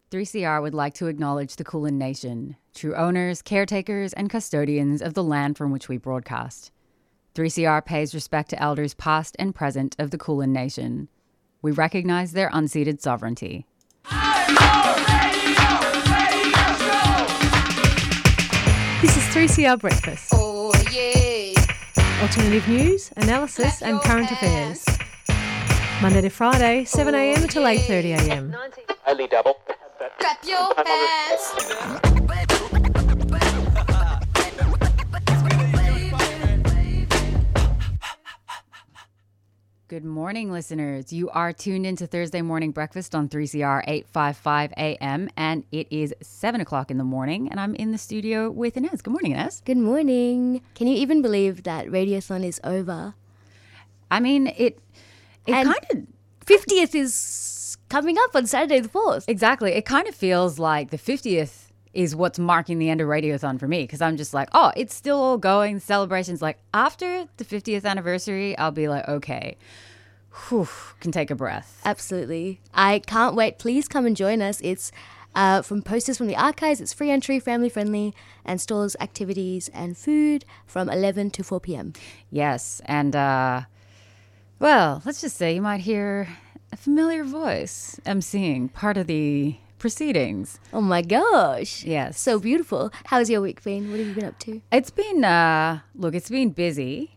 3CR would like to acknowledge the Kulin Nation, true owners, caretakers, and custodians of the land from which we broadcast. 3CR pays respect to elders past and present of the Kulin Nation. We recognize their unceded sovereignty. This is 3CR Breakfast. Oh, yeah. Alternative news, analysis and current affairs. Monday to Friday, 7am till 8:30am. Only double. Clap your hands. Good morning, listeners. You are tuned into Thursday Morning Breakfast on 3CR 855 AM, and it is 7 o'clock in the morning, and I'm in the studio with Inez. Good morning, Inez. Good morning. Can you even believe that Radiothon is over? I mean, it kind of... 50th is coming up on Saturday the 4th. Exactly. It kind of feels like the 50th is what's marking the end of Radiothon for me, because I'm just like, oh, it's still all going. Celebrations, like after the 50th anniversary, I'll be like, okay, whew, can take a breath. Absolutely. I can't wait. Please come and join us. It's from posters from the archives. It's free entry, family friendly, and stores activities and food from 11 to 4 p.m. Yes. And, well, let's just say you might hear a familiar voice emceeing part of the proceedings. Oh my gosh. Yes. So beautiful. How's your week been? What have you been up to? It's been, it's been busy.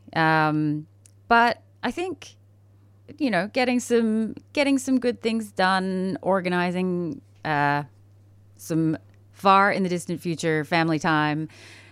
But I think, you know, getting some good things done, organizing some far in the distant future family time.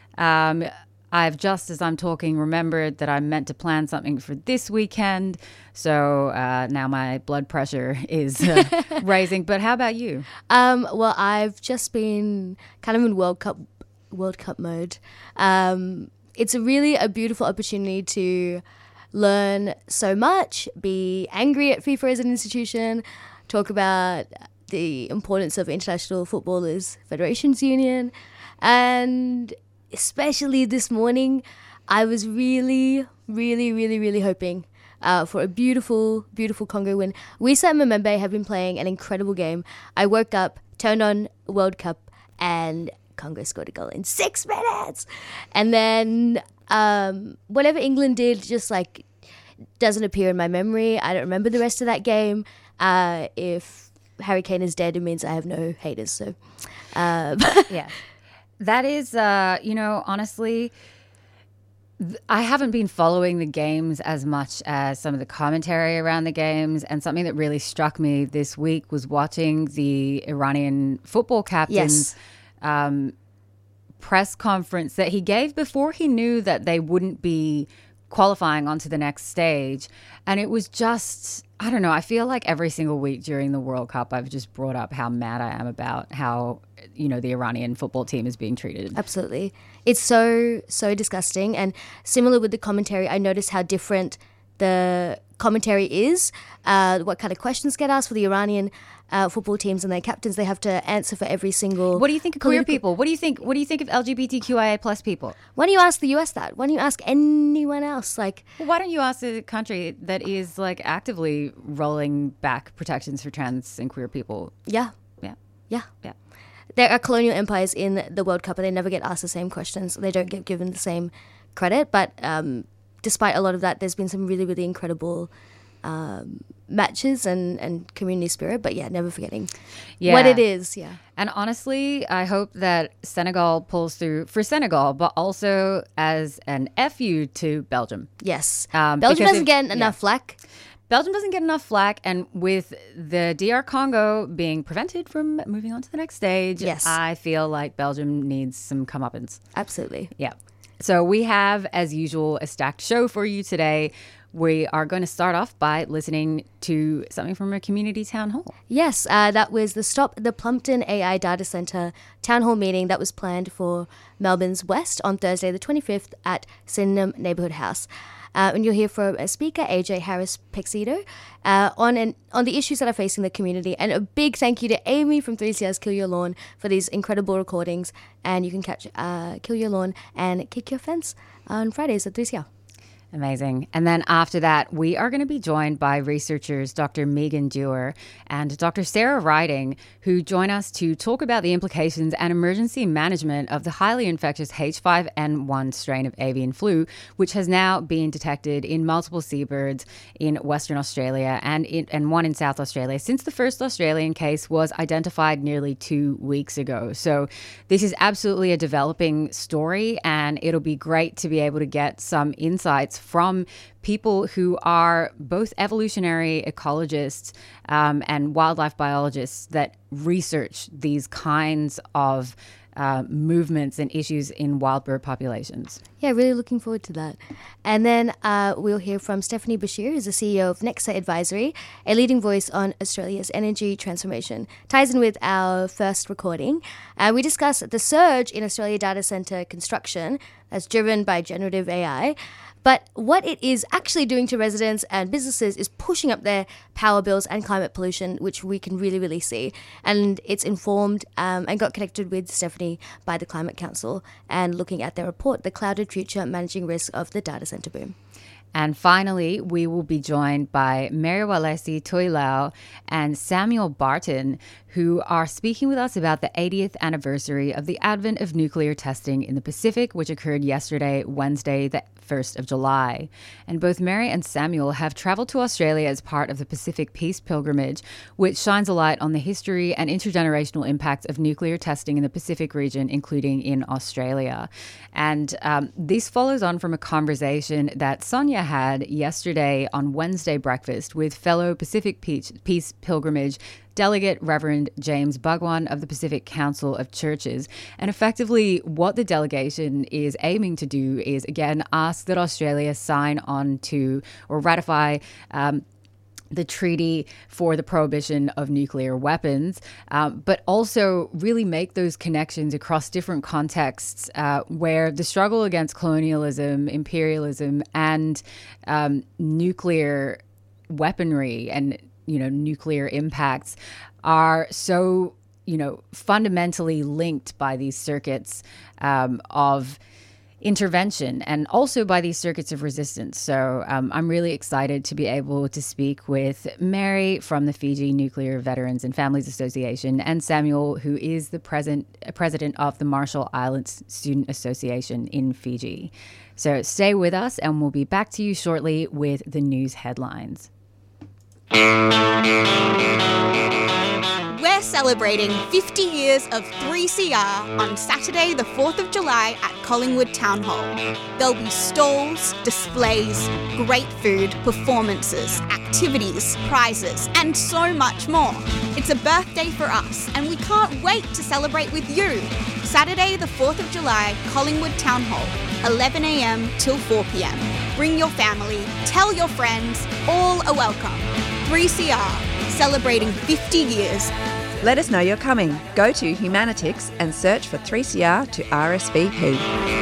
I've just, as I'm talking, remembered that I'm meant to plan something for this weekend. So now my blood pressure is rising. But how about you? Well, I've just been kind of in World Cup mode. It's really a beautiful opportunity to learn so much, be angry at FIFA as an institution, talk about the importance of International Footballers Federations Union, and especially this morning, I was really, really, really, really hoping for a beautiful, beautiful Congo win. Wisa and Memembe have been playing an incredible game. I woke up, turned on World Cup, and Congo scored a goal in 6 minutes. And then whatever England did just like doesn't appear in my memory. I don't remember the rest of that game. If Harry Kane is dead, it means I have no haters. So yeah. That is, honestly, I haven't been following the games as much as some of the commentary around the games. And something that really struck me this week was watching the Iranian football captain's press conference that he gave before he knew that they wouldn't be qualifying onto the next stage. And it was just, I don't know, I feel like every single week during the World Cup, I've just brought up how mad I am about how, the Iranian football team is being treated. Absolutely. It's so, so disgusting. And similar with the commentary, I noticed how different the commentary is, what kind of questions get asked for the Iranian football teams and their captains. They have to answer for every single... What do you think of queer people? What do you think of LGBTQIA plus people? Why don't you ask the US that? Why don't you ask anyone else? Well, why don't you ask a country that is actively rolling back protections for trans and queer people? Yeah. Yeah. There are colonial empires in the World Cup, and they never get asked the same questions. They don't get given the same credit. But despite a lot of that, there's been some really, really incredible matches and community spirit. But never forgetting what it is. Yeah. And honestly, I hope that Senegal pulls through for Senegal, but also as an FU to Belgium. Yes. Belgium doesn't get enough flack. Belgium doesn't get enough flack, and with the DR Congo being prevented from moving on to the next stage, I feel like Belgium needs some comeuppance. Absolutely. Yeah. So we have, as usual, a stacked show for you today. We are going to start off by listening to something from a community town hall. Yes, that was the Stop the Plumpton AI Data Centre town hall meeting that was planned for Melbourne's West on Thursday the 25th at Sydenham Neighbourhood House. And you'll hear from a speaker, AJ Harris-Pexido, on the issues that are facing the community. And a big thank you to Amy from 3CR's Kill Your Lawn for these incredible recordings. And you can catch Kill Your Lawn and Kick Your Fence on Fridays at 3CR. Amazing. And then after that, we are going to be joined by researchers Dr. Megan Dewar and Dr. Sarah Riding, who join us to talk about the implications and emergency management of the highly infectious H5N1 strain of avian flu, which has now been detected in multiple seabirds in Western Australia and one in South Australia since the first Australian case was identified nearly 2 weeks ago. So this is absolutely a developing story, and it'll be great to be able to get some insights from people who are both evolutionary ecologists and wildlife biologists that research these kinds of movements and issues in wild bird populations. Yeah, really looking forward to that. And then we'll hear from Stephanie Bashir, who's the CEO of Nexa Advisory, a leading voice on Australia's energy transformation. Ties in with our first recording. We discuss the surge in Australia data centre construction that's driven by generative AI. But what it is actually doing to residents and businesses is pushing up their power bills and climate pollution, which we can really, really see. And it's informed and got connected with Stephanie by the Climate Council and looking at their report, The Clouded Future Managing Risk of the Data Centre Boom. And finally, we will be joined by Meriwalesi Toilau and Samuel Barton, who are speaking with us about the 80th anniversary of the advent of nuclear testing in the Pacific, which occurred yesterday, Wednesday, the 1st of July. And both Mary and Samuel have traveled to Australia as part of the Pacific Peace Pilgrimage, which shines a light on the history and intergenerational impacts of nuclear testing in the Pacific region, including in Australia. And this follows on from a conversation that Sonia had yesterday on Wednesday breakfast with fellow Pacific Peace Pilgrimage Delegate Reverend James Bhagwan of the Pacific Council of Churches. And effectively what the delegation is aiming to do is, again, ask that Australia sign on to or ratify the treaty for the prohibition of nuclear weapons, but also really make those connections across different contexts where the struggle against colonialism, imperialism, and nuclear weaponry and nuclear impacts are so, fundamentally linked by these circuits of intervention and also by these circuits of resistance. So I'm really excited to be able to speak with Mary from the Fiji Nuclear Veterans and Families Association and Samuel, who is the president of the Marshall Islands Student Association in Fiji. So stay with us and we'll be back to you shortly with the news headlines. We're celebrating 50 years of 3CR on Saturday the 4th of July at Collingwood Town Hall. There'll be stalls, displays, great food, performances, activities, prizes, and so much more. It's a birthday for us, and we can't wait to celebrate with you. Saturday the 4th of July, Collingwood Town Hall, 11 a.m. till 4 p.m. Bring your family, tell your friends, all are welcome. 3CR, celebrating 50 years. Let us know you're coming. Go to Humanitix and search for 3CR to RSVP.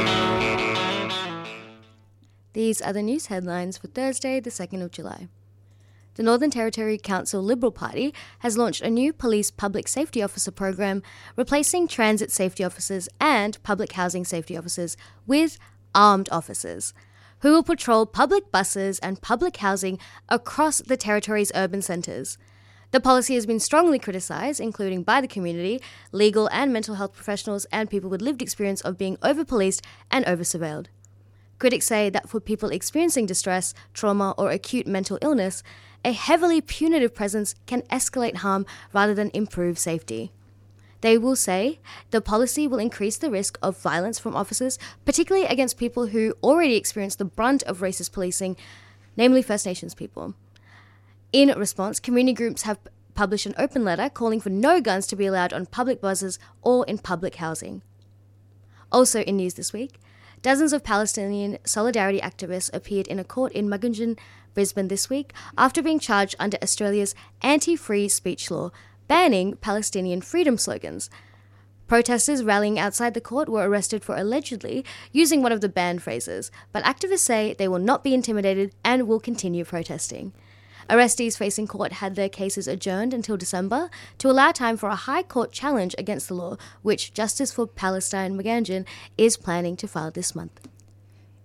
These are the news headlines for Thursday, the 2nd of July. The Northern Territory Council Liberal Party has launched a new police public safety officer program, replacing transit safety officers and public housing safety officers with armed officers, who will patrol public buses and public housing across the Territory's urban centres. The policy has been strongly criticised, including by the community, legal and mental health professionals, and people with lived experience of being over-policed and over-surveilled. Critics say that for people experiencing distress, trauma, or acute mental illness, a heavily punitive presence can escalate harm rather than improve safety. They will say the policy will increase the risk of violence from officers, particularly against people who already experience the brunt of racist policing, namely First Nations people. In response, community groups have published an open letter calling for no guns to be allowed on public buses or in public housing. Also in news this week, dozens of Palestinian solidarity activists appeared in a court in Mugunjan, Brisbane this week after being charged under Australia's anti-free speech law, banning Palestinian freedom slogans. Protesters rallying outside the court were arrested for allegedly using one of the banned phrases, but activists say they will not be intimidated and will continue protesting. Arrestees facing court had their cases adjourned until December to allow time for a High Court challenge against the law, which Justice for Palestine Mugunjan is planning to file this month.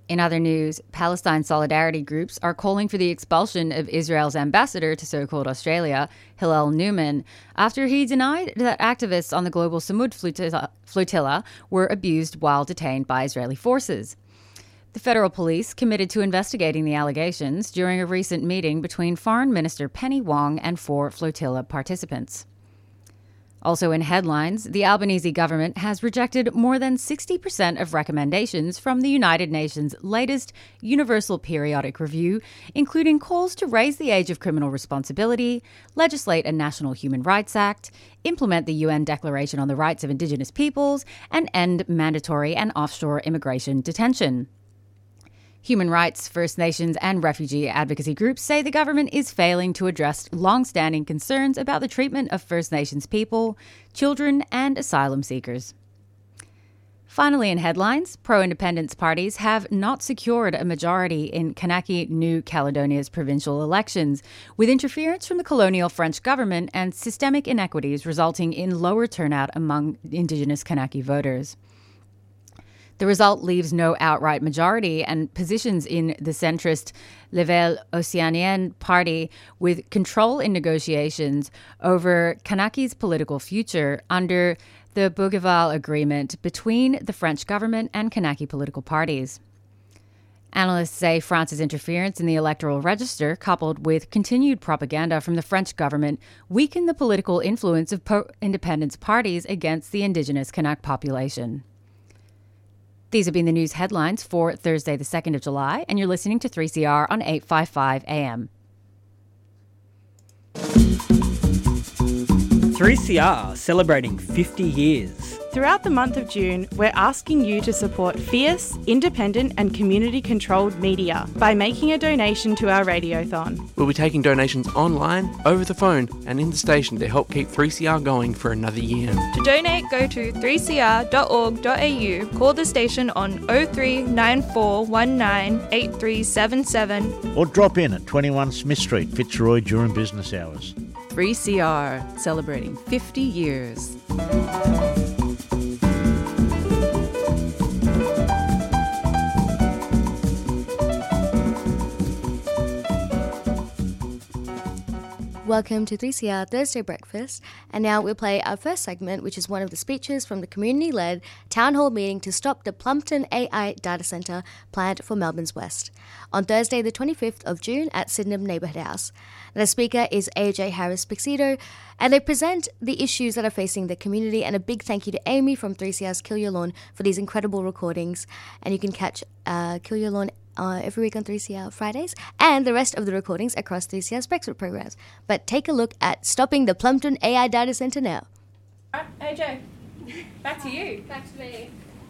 In other news, Palestine solidarity groups are calling for the expulsion of Israel's ambassador to so-called Australia, Hillel Newman, after he denied that activists on the global Samud flotilla were abused while detained by Israeli forces. The federal police committed to investigating the allegations during a recent meeting between Foreign Minister Penny Wong and 4 flotilla participants. Also in headlines, the Albanese government has rejected more than 60% of recommendations from the United Nations' latest Universal Periodic Review, including calls to raise the age of criminal responsibility, legislate a National Human Rights Act, implement the UN Declaration on the Rights of Indigenous Peoples, and end mandatory and offshore immigration detention. Human rights, First Nations and refugee advocacy groups say the government is failing to address long-standing concerns about the treatment of First Nations people, children and asylum seekers. Finally, in headlines, pro-independence parties have not secured a majority in Kanaki New Caledonia's provincial elections, with interference from the colonial French government and systemic inequities resulting in lower turnout among Indigenous Kanaki voters. The result leaves no outright majority and positions in the centrist Level Océanien party with control in negotiations over Kanaki's political future under the Bougival Agreement between the French government and Kanaki political parties. Analysts say France's interference in the electoral register, coupled with continued propaganda from the French government, weakened the political influence of pro-independence parties against the Indigenous Kanak population. These have been the news headlines for Thursday, the 2nd of July, and you're listening to 3CR on 855 AM. 3CR celebrating 50 years. Throughout the month of June, we're asking you to support fierce, independent and community-controlled media by making a donation to our Radiothon. We'll be taking donations online, over the phone and in the station to help keep 3CR going for another year. To donate, go to 3cr.org.au, call the station on 0394198377 or drop in at 21 Smith Street, Fitzroy during business hours. 3CR, celebrating 50 years. Welcome to 3CR Thursday Breakfast, and now we'll play our first segment, which is one of the speeches from the community-led town hall meeting to stop the Plumpton AI data centre planned for Melbourne's West on Thursday the 25th of June at Sydenham Neighbourhood House. The speaker is AJ Harris-Pixedo, and they present the issues that are facing the community, and a big thank you to Amy from 3CR's Kill Your Lawn for these incredible recordings, and you can catch Kill Your Lawn every week on 3CR Fridays, and the rest of the recordings across 3CR's Brexit programs. But take a look at stopping the Plumpton AI data centre now. All right, AJ, back to you. Back to me.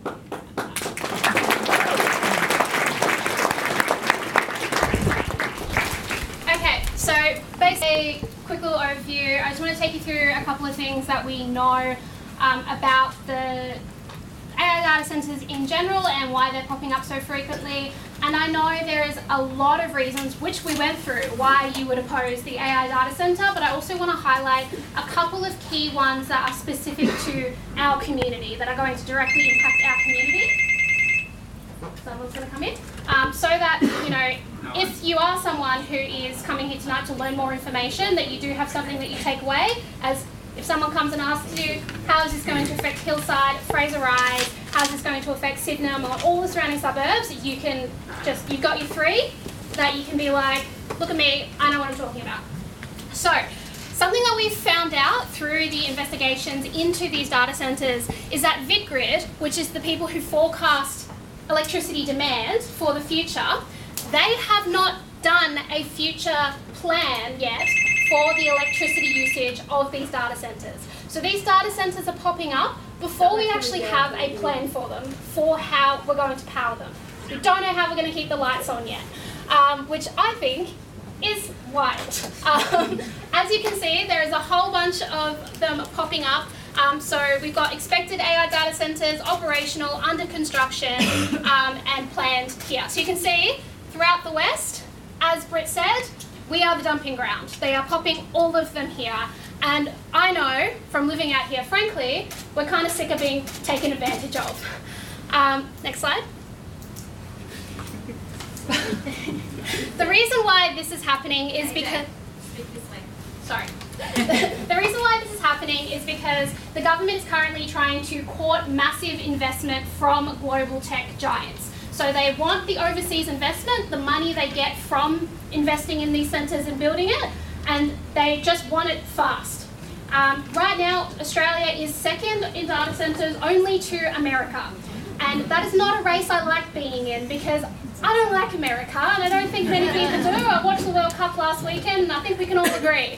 Okay, so basically, quick little overview. I just want to take you through a couple of things that we know about the AI data centres in general and why they're popping up so frequently. And I know there is a lot of reasons, which we went through, why you would oppose the AI data centre, but I also want to highlight a couple of key ones that are specific to our community, that are going to directly impact our community. Someone's going to come in. So that, you know, if you are someone who is coming here tonight to learn more information, that you do have something that you take away, as if someone comes and asks you, how is this going to affect Hillside, Fraser Rise, how is this going to affect Sydenham or all the surrounding suburbs, you can just, you've got your three that you can be like, look at me, I know what I'm talking about. So, something that we've found out through the investigations into these data centres is that VidGrid, which is the people who forecast electricity demand for the future, they have not done a future plan yet for the electricity usage of these data centres. So these data centres are popping up before we actually have a plan for them, for how we're going to power them. We don't know how we're going to keep the lights on yet, which I think is wild. As you can see, there is a whole bunch of them popping up. So we've got expected AI data centres, operational, under construction, and planned here. So you can see throughout the West, as Britt said, we are the dumping ground. They are popping all of them here. And I know from living out here, frankly, we're kind of sick of being taken advantage of. Next slide. The reason why this is happening is because... Sorry. The reason why this is happening is because the government is currently trying to court massive investment from global tech giants. So they want the overseas investment, the money they get from investing in these centres and building it, and they just want it fast. Right now, Australia is second in data centres only to America. And that is not a race I like being in, because I don't like America, and I don't think many people do. I watched the World Cup last weekend, and I think we can all agree.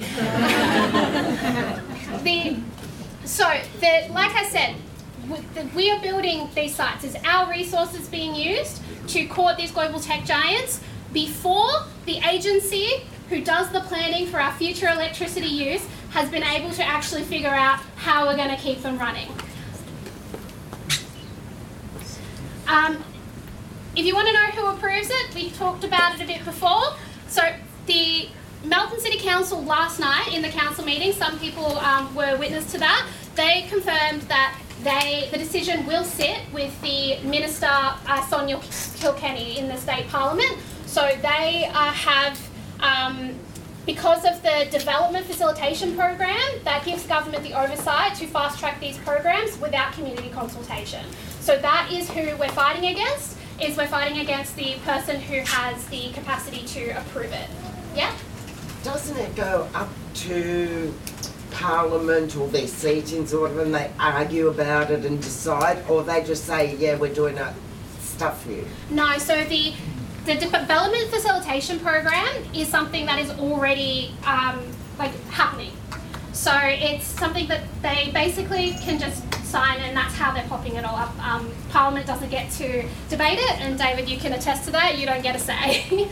Like I said, we are building these sites. It's our resources being used to court these global tech giants before the agency who does the planning for our future electricity use has been able to actually figure out how we're going to keep them running. If you want to know who approves it, we talked about it a bit before. So the Melbourne City Council last night in the council meeting, some people were witness to that, they confirmed that the decision will sit with the Minister Sonia Kilkenny in the State Parliament. So they have, because of the development facilitation program, that gives government the oversight to fast track these programs without community consultation. So that is who we're fighting against. We're fighting against the person who has the capacity to approve it. Yeah? Doesn't it go up to Parliament or their seatings or whatever, and they argue about it and decide, or they just say, yeah, we're doing that stuff for you? No, so the development facilitation program is something that is already happening. So it's something that they basically can just sign, and that's how they're popping it all up. Parliament doesn't get to debate it, and David, you can attest to that. You don't get a say.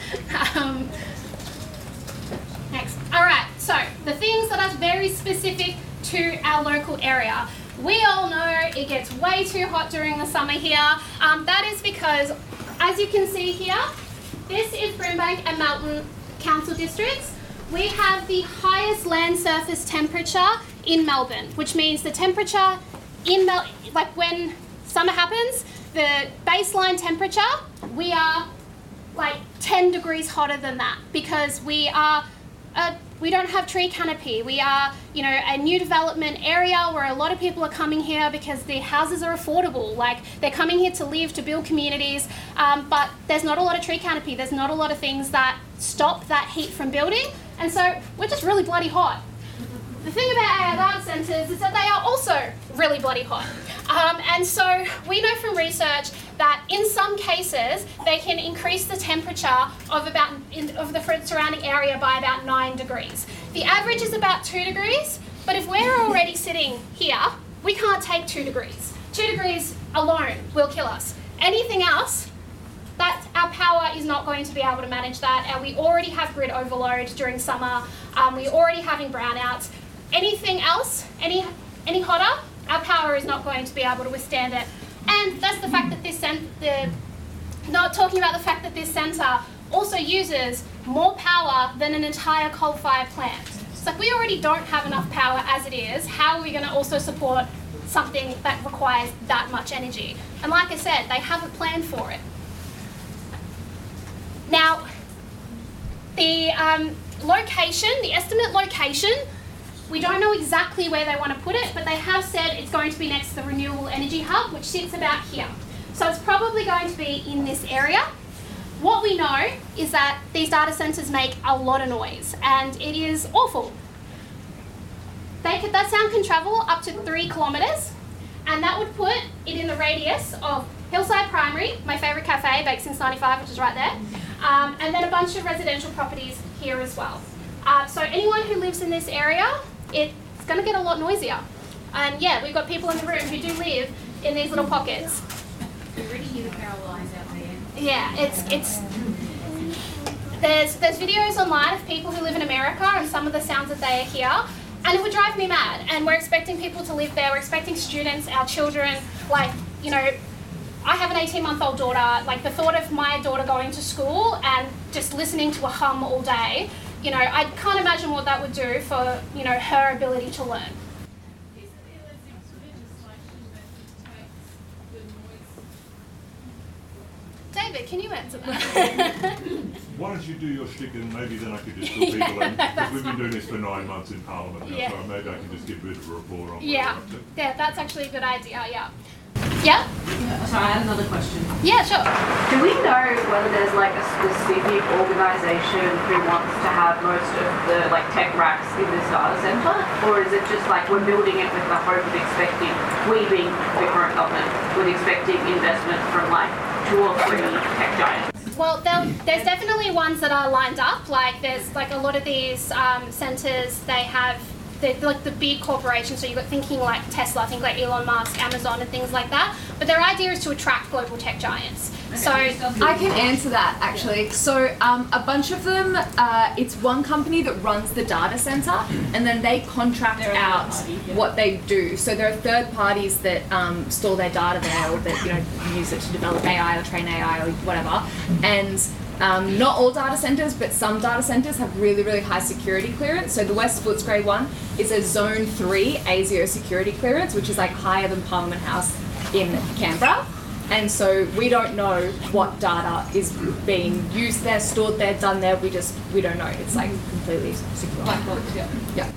Next. All right. So the things that are very specific to our local area. We all know it gets way too hot during the summer here. That is because, as you can see here, this is Brimbank and Melton council districts. We have the highest land surface temperature in Melbourne, which means the temperature in when summer happens, the baseline temperature, we are like 10 degrees hotter than that, because we don't have tree canopy. We are, a new development area where a lot of people are coming here because the houses are affordable. Like, they're coming here to live, to build communities, but there's not a lot of tree canopy. There's not a lot of things that stop that heat from building, and so we're just really bloody hot. The thing about our data centres is that they are also really bloody hot. And so we know from research that in some cases they can increase the temperature of the surrounding area by about 9 degrees. The average is about 2 degrees, but if we're already sitting here, we can't take 2 degrees. 2 degrees alone will kill us. Anything else, that our power is not going to be able to manage that, and we already have grid overload during summer. We're already having brownouts. Anything else, any hotter, our power is not going to be able to withstand it. And that's the fact that not talking about the fact that this centre also uses more power than an entire coal-fired plant. It's like, we already don't have enough power as it is. How are we going to also support something that requires that much energy? And like I said, they haven't planned for it. Now, the location, the estimate location, we don't know exactly where they want to put it, but they have said it's going to be next to the Renewable Energy Hub, which sits about here. So it's probably going to be in this area. What we know is that these data centres make a lot of noise, and it is awful. That sound can travel up to 3 kilometres, and that would put it in the radius of Hillside Primary, my favourite cafe, baked since '95, which is right there, and then a bunch of residential properties here as well. So anyone who lives in this area, it's going to get a lot noisier. And yeah, we've got people in the room who do live in these little pockets. You already hear the power lines out there. Yeah, there's videos online of people who live in America and some of the sounds that they hear, and it would drive me mad. And we're expecting people to live there. We're expecting students, our children, I have an 18-month-old daughter. Like, the thought of my daughter going to school and just listening to a hum all day, I can't imagine what that would do for, her ability to learn. David? David, can you answer that? Why don't you do your shtick and maybe then I could just fill people in, because we've been doing this for 9 months in Parliament now, so maybe I can just give a bit of a report on Yeah, that's actually a good idea, yeah. Yeah? Sorry, I had another question. Yeah, sure. Do we know whether there's like a specific organisation who wants to have most of the like tech racks in this data centre, or is it just like we're building it with the hope of expecting, we being the current government, with expecting investment from like 2 or 3 tech giants? Well, there's definitely ones that are lined up. Like there's like a lot of these centres, they have like the big corporations. So you're thinking like Tesla, think like Elon Musk, Amazon, and things like that. But their idea is to attract global tech giants. So I can answer that actually. So a bunch of them, it's one company that runs the data center, and then they contract out what they do. So there are third parties that store their data there, or that use it to develop AI or train AI or whatever. And not all data centers, but some data centers have really, really high security clearance. So the West Footscray one is a Zone 3 ASIO security clearance, which is like higher than Parliament House in Canberra. And so we don't know what data is being used there, stored there, done there. We don't know. It's like completely secure. Yeah.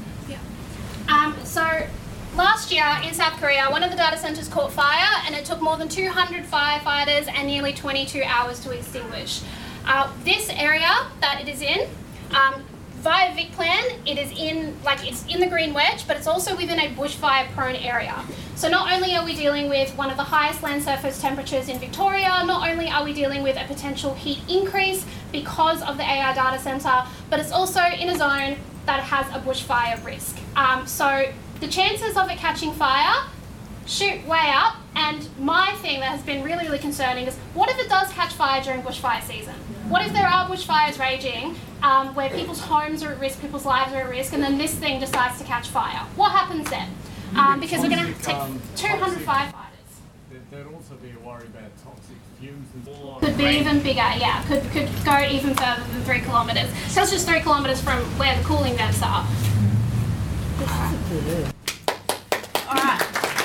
So last year in South Korea, one of the data centers caught fire, and it took more than 200 firefighters and nearly 22 hours to extinguish. This area that it is in, via VicPlan, it's in the green wedge, but it's also within a bushfire-prone area. So not only are we dealing with one of the highest land surface temperatures in Victoria, not only are we dealing with a potential heat increase because of the AI data centre, but it's also in a zone that has a bushfire risk. So the chances of it catching fire shoot way up, and my thing that has been really, really concerning is, what if it does catch fire during bushfire season? What if there are bushfires raging where people's homes are at risk, people's lives are at risk, and then this thing decides to catch fire? What happens then? Because we're going to take 200 firefighters. There'd also be a worry about toxic fumes and all. Could be even bigger, yeah. Could go even further than 3 kilometres. So it's just 3 kilometres from where the cooling vents are. Alright.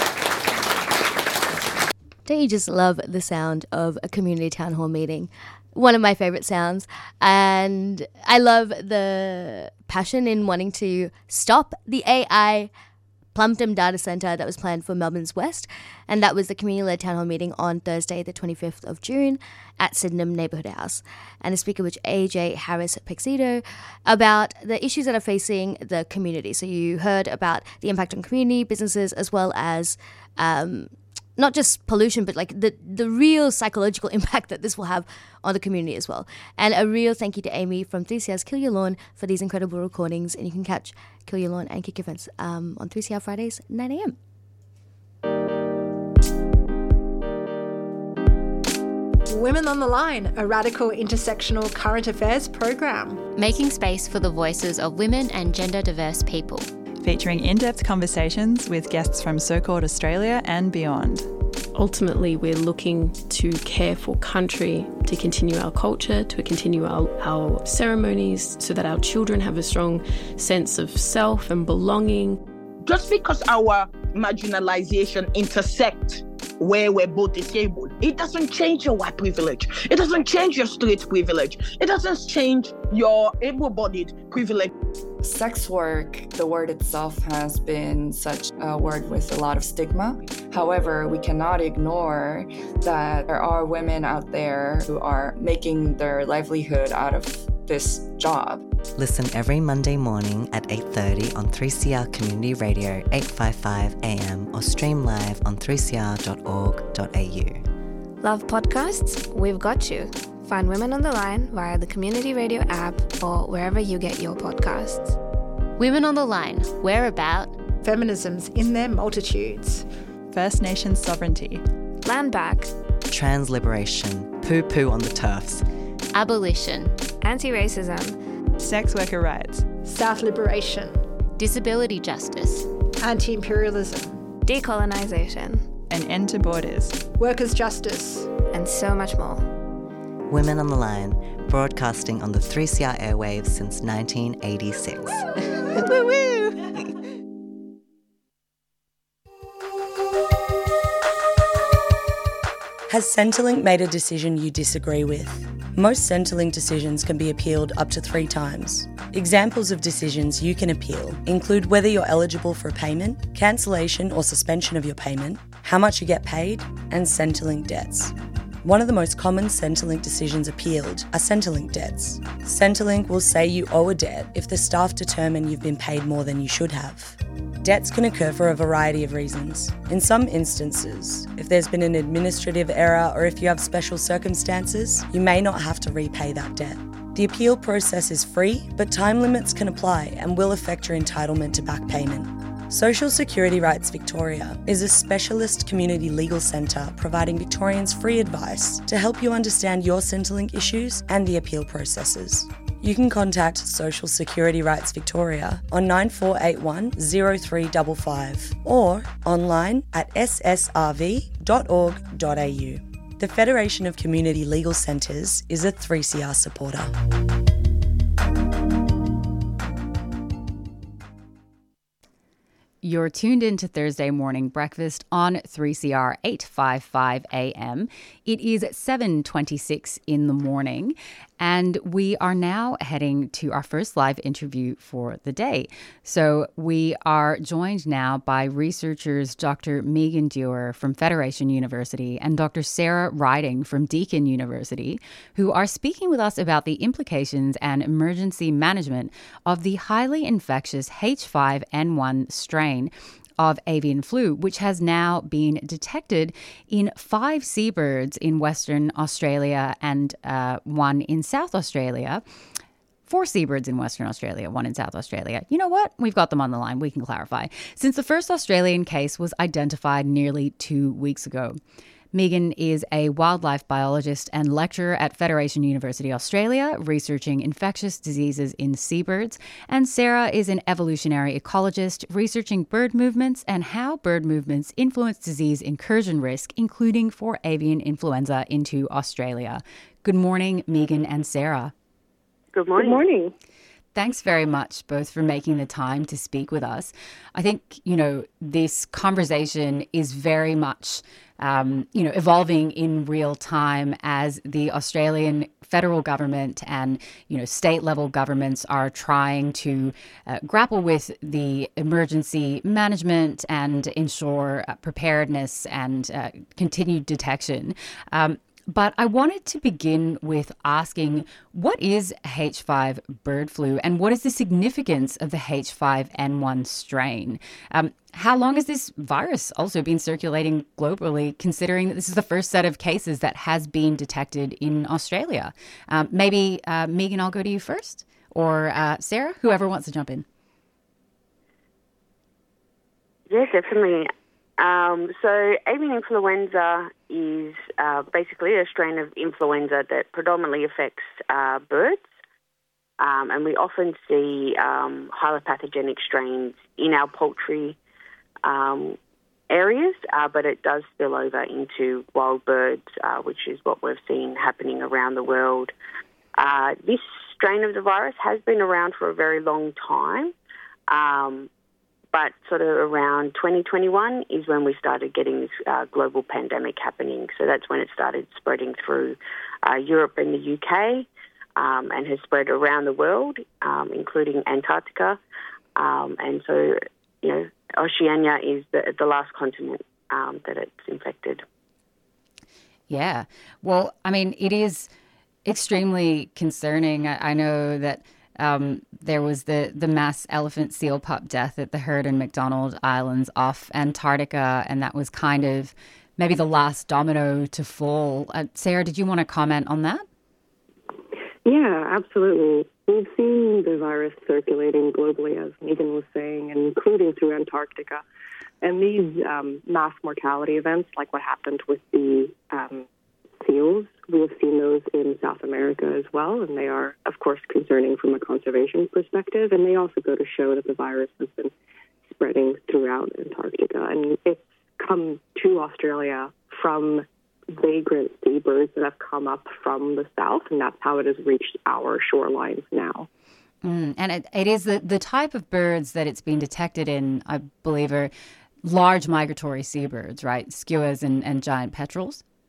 Don't you just love the sound of a community town hall meeting? One of my favourite sounds. And I love the passion in wanting to stop the AI Plumpton data centre that was planned for Melbourne's West. And that was the community-led town hall meeting on Thursday, the 25th of June at Sydenham Neighbourhood House. And the speaker was AJ Harris-Pexido about the issues that are facing the community. So you heard about the impact on community, businesses, as well as not just pollution, but like the real psychological impact that this will have on the community as well. And a real thank you to Amy from 3CR's Kill Your Lawn for these incredible recordings. And you can catch Kill Your Lawn and Kick events on 3CR Fridays, 9 a.m. Women on the Line, a radical intersectional current affairs program. Making space for the voices of women and gender diverse people. Featuring in-depth conversations with guests from so-called Australia and beyond. Ultimately, we're looking to care for country, to continue our culture, to continue our ceremonies, so that our children have a strong sense of self and belonging. Just because our marginalization intersect where we're both disabled, it doesn't change your white privilege. It doesn't change your straight privilege. It doesn't change your able-bodied privilege. Sex work, the word itself has been such a word with a lot of stigma. However, we cannot ignore that there are women out there who are making their livelihood out of this job. Listen every Monday morning at 8:30 on 3CR Community Radio 855 AM or stream live on 3cr.org.au. Love podcasts? We've got you. Find Women on the Line via the Community Radio app or wherever you get your podcasts. Women on the Line, we're about feminisms in their multitudes, First Nations sovereignty, land back, trans liberation, poo-poo on the turfs, abolition, anti-racism, sex worker rights, South liberation, disability justice, anti-imperialism, decolonisation, an end to borders, workers' justice, and so much more. Women on the Line, broadcasting on the 3CR airwaves since 1986. Woo woo! Has Centrelink made a decision you disagree with? Most Centrelink decisions can be appealed up to 3 times. Examples of decisions you can appeal include whether you're eligible for a payment, cancellation or suspension of your payment, how much you get paid, and Centrelink debts. One of the most common Centrelink decisions appealed are Centrelink debts. Centrelink will say you owe a debt if the staff determine you've been paid more than you should have. Debts can occur for a variety of reasons. In some instances, if there's been an administrative error or if you have special circumstances, you may not have to repay that debt. The appeal process is free, but time limits can apply and will affect your entitlement to back payment. Social Security Rights Victoria is a specialist community legal centre providing Victorians free advice to help you understand your Centrelink issues and the appeal processes. You can contact Social Security Rights Victoria on 9481 0355 or online at ssrv.org.au. The Federation of Community Legal Centres is a 3CR supporter. You're tuned in to Thursday Morning Breakfast on 3CR 855 AM. It is 7:26 in the morning, and we are now heading to our first live interview for the day. So we are joined now by researchers Dr. Megan Dewar from Federation University and Dr. Sarah Riding from Deakin University, who are speaking with us about the implications and emergency management of the highly infectious H5N1 strain of avian flu, which has now been detected in 5 seabirds in Western Australia and 1 in South Australia. 4 seabirds in Western Australia, 1 in South Australia. You know what? We've got them on the line. We can clarify. Since the first Australian case was identified nearly 2 weeks ago. Megan is a wildlife biologist and lecturer at Federation University Australia, researching infectious diseases in seabirds. And Sarah is an evolutionary ecologist, researching bird movements and how bird movements influence disease incursion risk, including for avian influenza into Australia. Good morning, Megan and Sarah. Good morning. Good morning. Thanks very much both for making the time to speak with us. I think, this conversation is very much, evolving in real time as the Australian federal government and, state level governments are trying to grapple with the emergency management and ensure preparedness and continued detection. But I wanted to begin with asking, what is H5 bird flu and what is the significance of the H5N1 strain? How long has this virus also been circulating globally, considering that this is the first set of cases that has been detected in Australia? Maybe, Megan, I'll go to you first, or Sarah, whoever wants to jump in. Yes, definitely. So avian influenza is basically a strain of influenza that predominantly affects birds, and we often see highly pathogenic strains in our poultry areas, but it does spill over into wild birds, which is what we've seen happening around the world. This strain of the virus has been around for a very long time. But sort of around 2021 is when we started getting this global pandemic happening. So that's when it started spreading through Europe and the UK and has spread around the world, including Antarctica. And so, Oceania is the last continent that it's infected. Yeah. Well, I mean, it is extremely concerning. I know that there was the mass elephant seal pup death at the Heard and McDonald Islands off Antarctica, and that was kind of maybe the last domino to fall. Sarah, did you want to comment on that? Yeah, absolutely. We've seen the virus circulating globally, as Megan was saying, including through Antarctica. And these mass mortality events, like what happened with the seals, we have seen those in South America as well, and they are, of course, concerning from a conservation perspective, and they also go to show that the virus has been spreading throughout Antarctica, and it's come to Australia from vagrant seabirds that have come up from the south, and that's how it has reached our shorelines now. And it is the type of birds that it's been detected in, I believe, are large migratory seabirds, right? Skuas and giant petrels?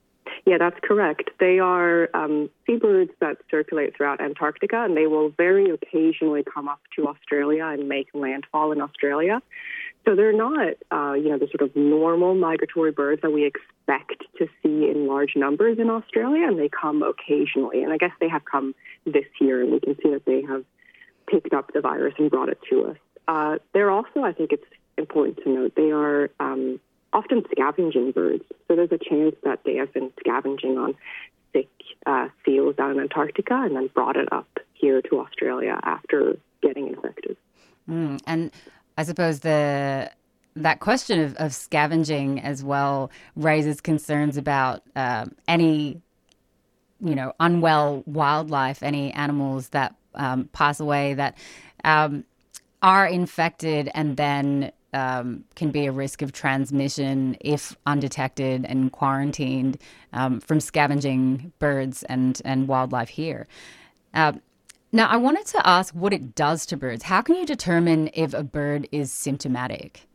Yeah, that's correct. They are seabirds that circulate throughout Antarctica, and they will very occasionally come up to Australia and make landfall in Australia. So they're not, the sort of normal migratory birds that we expect to see in large numbers in Australia, and they come occasionally. And I guess they have come this year, and we can see that they have picked up the virus and brought it to us. They're also, I think it's important to note, they are often scavenging birds. So there's a chance that they have been scavenging on sick seals down in Antarctica and then brought it up here to Australia after getting infected. And I suppose that question of scavenging as well raises concerns about any, unwell wildlife, any animals that pass away that are infected and then can be a risk of transmission if undetected and quarantined from scavenging birds and wildlife here. Now, I wanted to ask what it does to birds. How can you determine if a bird is symptomatic?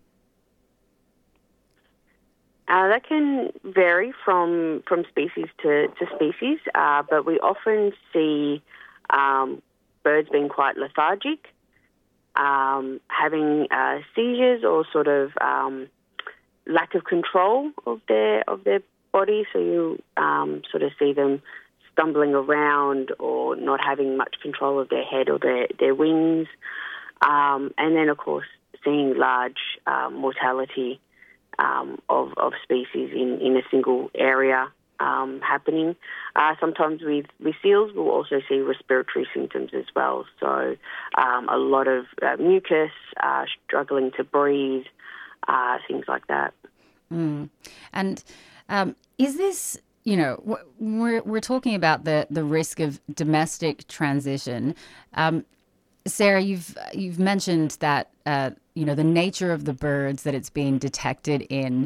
That can vary from species to species, but we often see birds being quite lethargic, having seizures or sort of lack of control of their body. So you sort of see them stumbling around or not having much control of their head or their wings. And then, of course, seeing large mortality of species in a single area happening. Sometimes with seals, we'll also see respiratory symptoms as well. So a lot of mucus, struggling to breathe, things like that. And is this... we're talking about the risk of domestic transition. Sarah, you've mentioned that the nature of the birds that it's being detected in,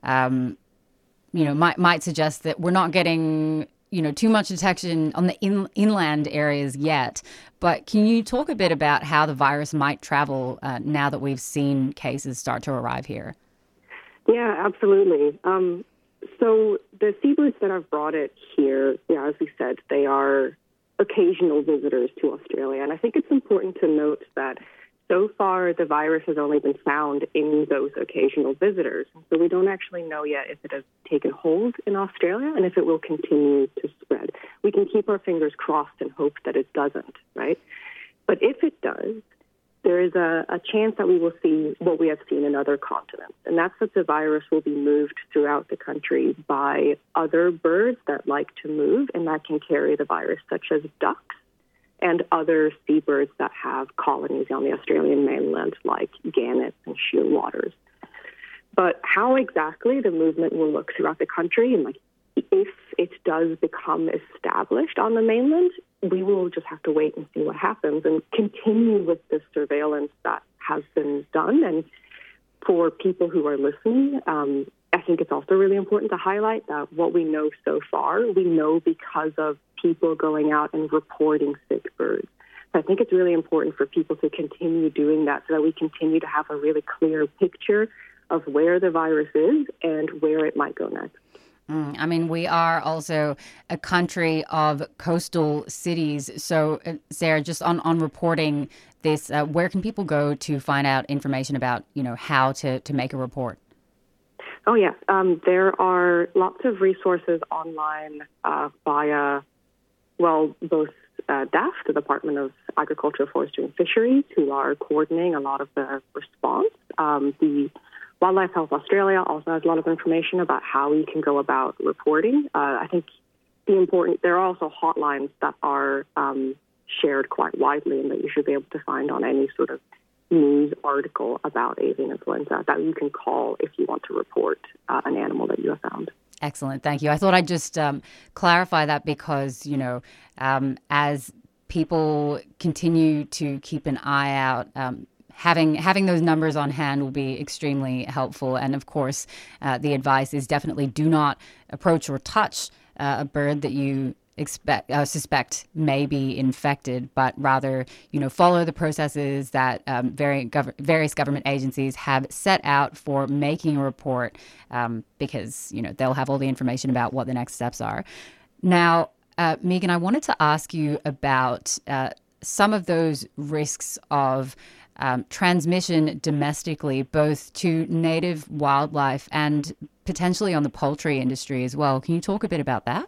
might suggest that we're not getting too much detection on the inland areas yet. But can you talk a bit about how the virus might travel now that we've seen cases start to arrive here? Yeah, absolutely. So the seabirds that have brought it here, as we said, they are occasional visitors to Australia. And I think it's important to note that so far the virus has only been found in those occasional visitors. So we don't actually know yet if it has taken hold in Australia and if it will continue to spread. We can keep our fingers crossed and hope that it doesn't, right? But if it does, there is a chance that we will see what we have seen in other continents, and that's that the virus will be moved throughout the country by other birds that like to move and that can carry the virus, such as ducks and other seabirds that have colonies on the Australian mainland, like gannets and shearwaters. But how exactly the movement will look throughout the country, and if it does become established on the mainland, we will just have to wait and see what happens and continue with the surveillance that has been done. And for people who are listening, I think it's also really important to highlight that what we know so far, we know because of people going out and reporting sick birds. So I think it's really important for people to continue doing that so that we continue to have a really clear picture of where the virus is and where it might go next. We are also a country of coastal cities. So, Sarah, just on reporting this, where can people go to find out information about, how to make a report? Oh, yeah. There are lots of resources online via, both DAFF, the Department of Agriculture, Forestry and Fisheries, who are coordinating a lot of the response. The Wildlife Health Australia also has a lot of information about how you can go about reporting. I think there are also hotlines that are shared quite widely and that you should be able to find on any sort of news article about avian influenza that you can call if you want to report an animal that you have found. Excellent. Thank you. I thought I'd just clarify that because, as people continue to keep an eye out, having those numbers on hand will be extremely helpful. And of course, the advice is definitely do not approach or touch a bird that you suspect may be infected, but rather, follow the processes that various government agencies have set out for making a report, because, they'll have all the information about what the next steps are. Now, Megan, I wanted to ask you about some of those risks of transmission domestically, both to native wildlife and potentially on the poultry industry as well. Can you talk a bit about that?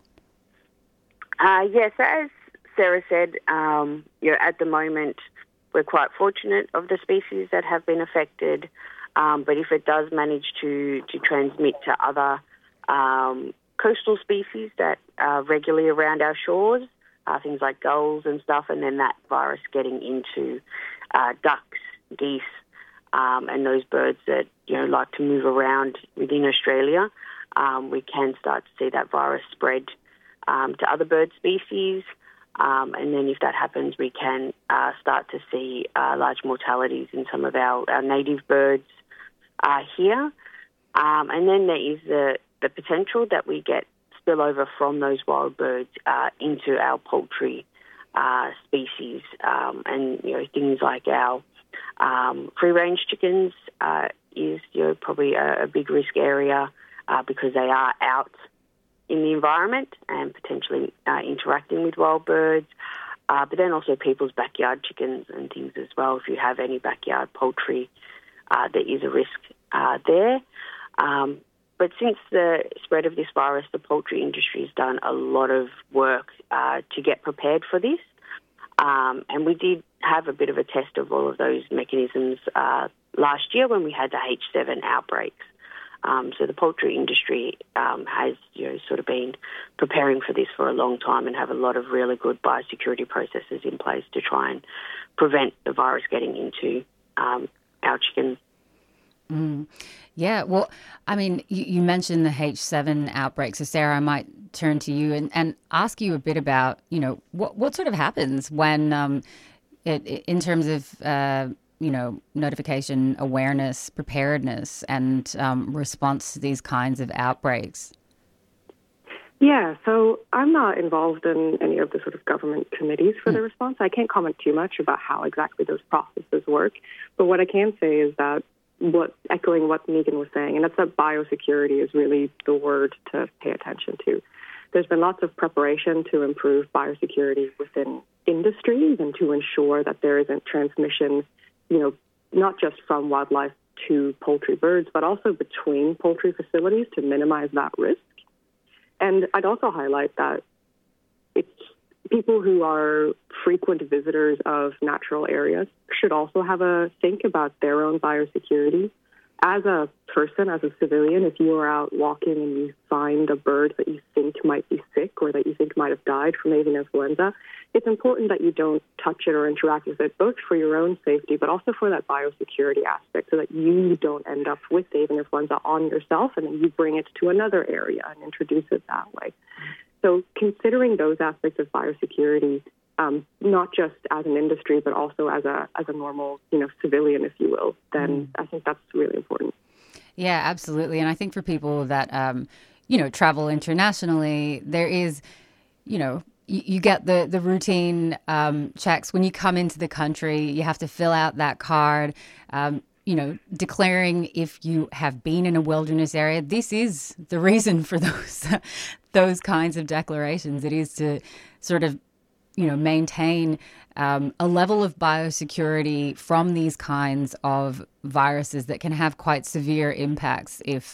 Yes, as Sarah said, at the moment we're quite fortunate of the species that have been affected, but if it does manage to transmit to other coastal species that are regularly around our shores, things like gulls and stuff, and then that virus getting into ducks, geese, and those birds that like to move around within Australia, we can start to see that virus spread to other bird species, and then if that happens, we can start to see large mortalities in some of our native birds here, and then there is the potential that we get spillover from those wild birds into our poultry species, and things like our free-range chickens is probably a big risk area because they are out in the environment and potentially interacting with wild birds, but then also people's backyard chickens and things as well. If you have any backyard poultry, there is a risk there. But since the spread of this virus, the poultry industry has done a lot of work to get prepared for this. And we did have a bit of a test of all of those mechanisms last year when we had the H7 outbreaks. So the poultry industry has sort of been preparing for this for a long time and have a lot of really good biosecurity processes in place to try and prevent the virus getting into our chickens. Mm. Yeah, well, I mean, you mentioned the H7 outbreak. So, Sarah, I might turn to you and ask you a bit about, what sort of happens when, in terms of, notification, awareness, preparedness, and response to these kinds of outbreaks? Yeah, so I'm not involved in any of the sort of government committees for the response. I can't comment too much about how exactly those processes work. But what I can say is that echoing what Megan was saying, and that's that biosecurity is really the word to pay attention to. There's been lots of preparation to improve biosecurity within industries and to ensure that there isn't transmission, not just from wildlife to poultry birds, but also between poultry facilities to minimize that risk. And I'd also highlight that it's people who are frequent visitors of natural areas should also have a think about their own biosecurity. As a person, as a civilian, if you are out walking and you find a bird that you think might be sick or that you think might have died from avian influenza, it's important that you don't touch it or interact with it, both for your own safety, but also for that biosecurity aspect, so that you don't end up with avian influenza on yourself and then you bring it to another area and introduce it that way. So considering those aspects of biosecurity, not just as an industry, but also as a normal, civilian, if you will, then I think that's really important. Yeah, absolutely. And I think for people that, travel internationally, there is, you get the routine checks. When you come into the country, you have to fill out that card, declaring if you have been in a wilderness area. This is the reason for those kinds of declarations. It is to sort of, maintain a level of biosecurity from these kinds of viruses that can have quite severe impacts if,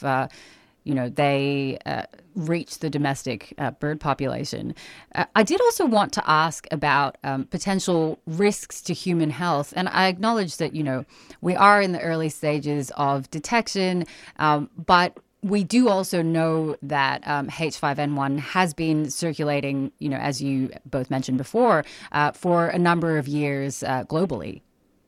they reach the domestic bird population. I did also want to ask about potential risks to human health. And I acknowledge that, we are in the early stages of detection, but we do also know that H5N1 has been circulating, as you both mentioned before, for a number of years globally.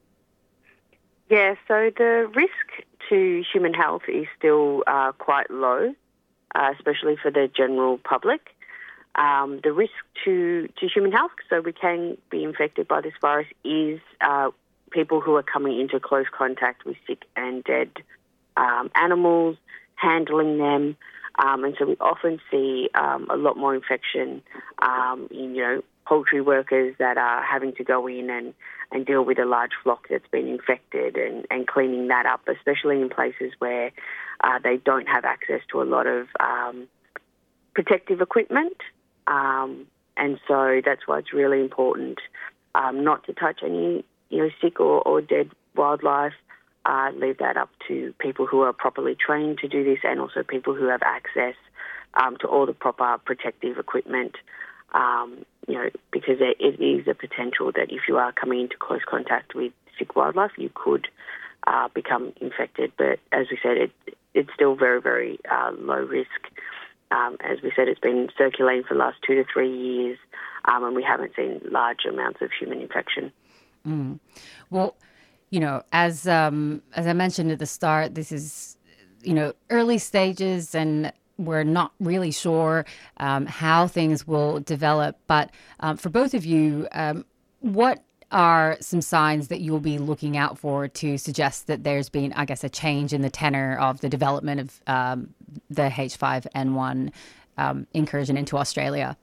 Yeah, so the risk to human health is still quite low, especially for the general public. The risk to human health, so we can be infected by this virus, is people who are coming into close contact with sick and dead animals, handling them, And so we often see a lot more infection in, poultry workers that are having to go in and deal with a large flock that's been infected and cleaning that up, especially in places where they don't have access to a lot of protective equipment. And so that's why it's really important not to touch any, sick or dead wildlife. Leave that up to people who are properly trained to do this, and also people who have access to all the proper protective equipment. Because there is a potential that if you are coming into close contact with sick wildlife, you could become infected. But as we said, it's still very, very low risk. As we said, it's been circulating for the last 2 to 3 years, and we haven't seen large amounts of human infection. Mm. Well, as I mentioned at the start, this is, early stages, and we're not really sure how things will develop. But for both of you, what are some signs that you'll be looking out for to suggest that there's been, I guess, a change in the tenor of the development of the H5N1 incursion into Australia?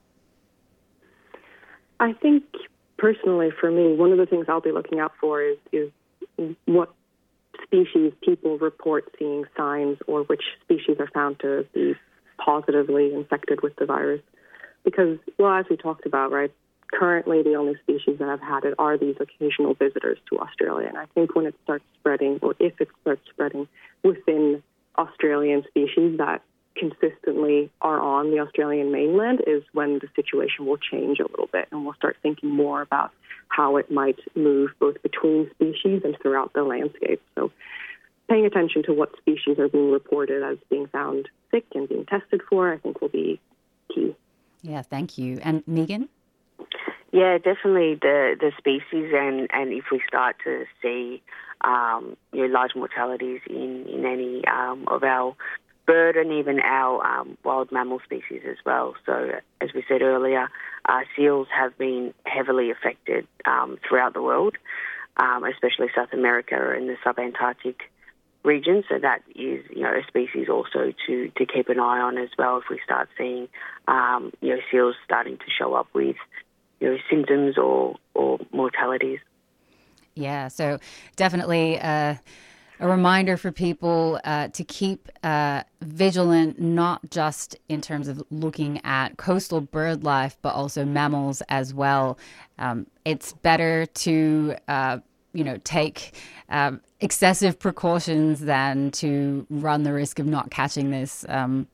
I think personally for me, one of the things I'll be looking out for is what species people report seeing signs, or which species are found to be positively infected with the virus. Because, as we talked about, right, currently the only species that have had it are these occasional visitors to Australia. And I think when it starts spreading, or if it starts spreading within Australian species that consistently are on the Australian mainland, is when the situation will change a little bit, and we'll start thinking more about how it might move both between species and throughout the landscape. So paying attention to what species are being reported as being found sick and being tested for, I think, will be key. Yeah, thank you. And Megan? Yeah, definitely the species, and if we start to see large mortalities in any of our bird and even our wild mammal species as well. So as we said earlier, seals have been heavily affected throughout the world, especially South America and the subantarctic region. So that is, a species also to keep an eye on as well if we start seeing, seals starting to show up with, symptoms or mortalities. Yeah, so definitely a reminder for people to keep vigilant, not just in terms of looking at coastal bird life, but also mammals as well. It's better to, take excessive precautions than to run the risk of not catching this,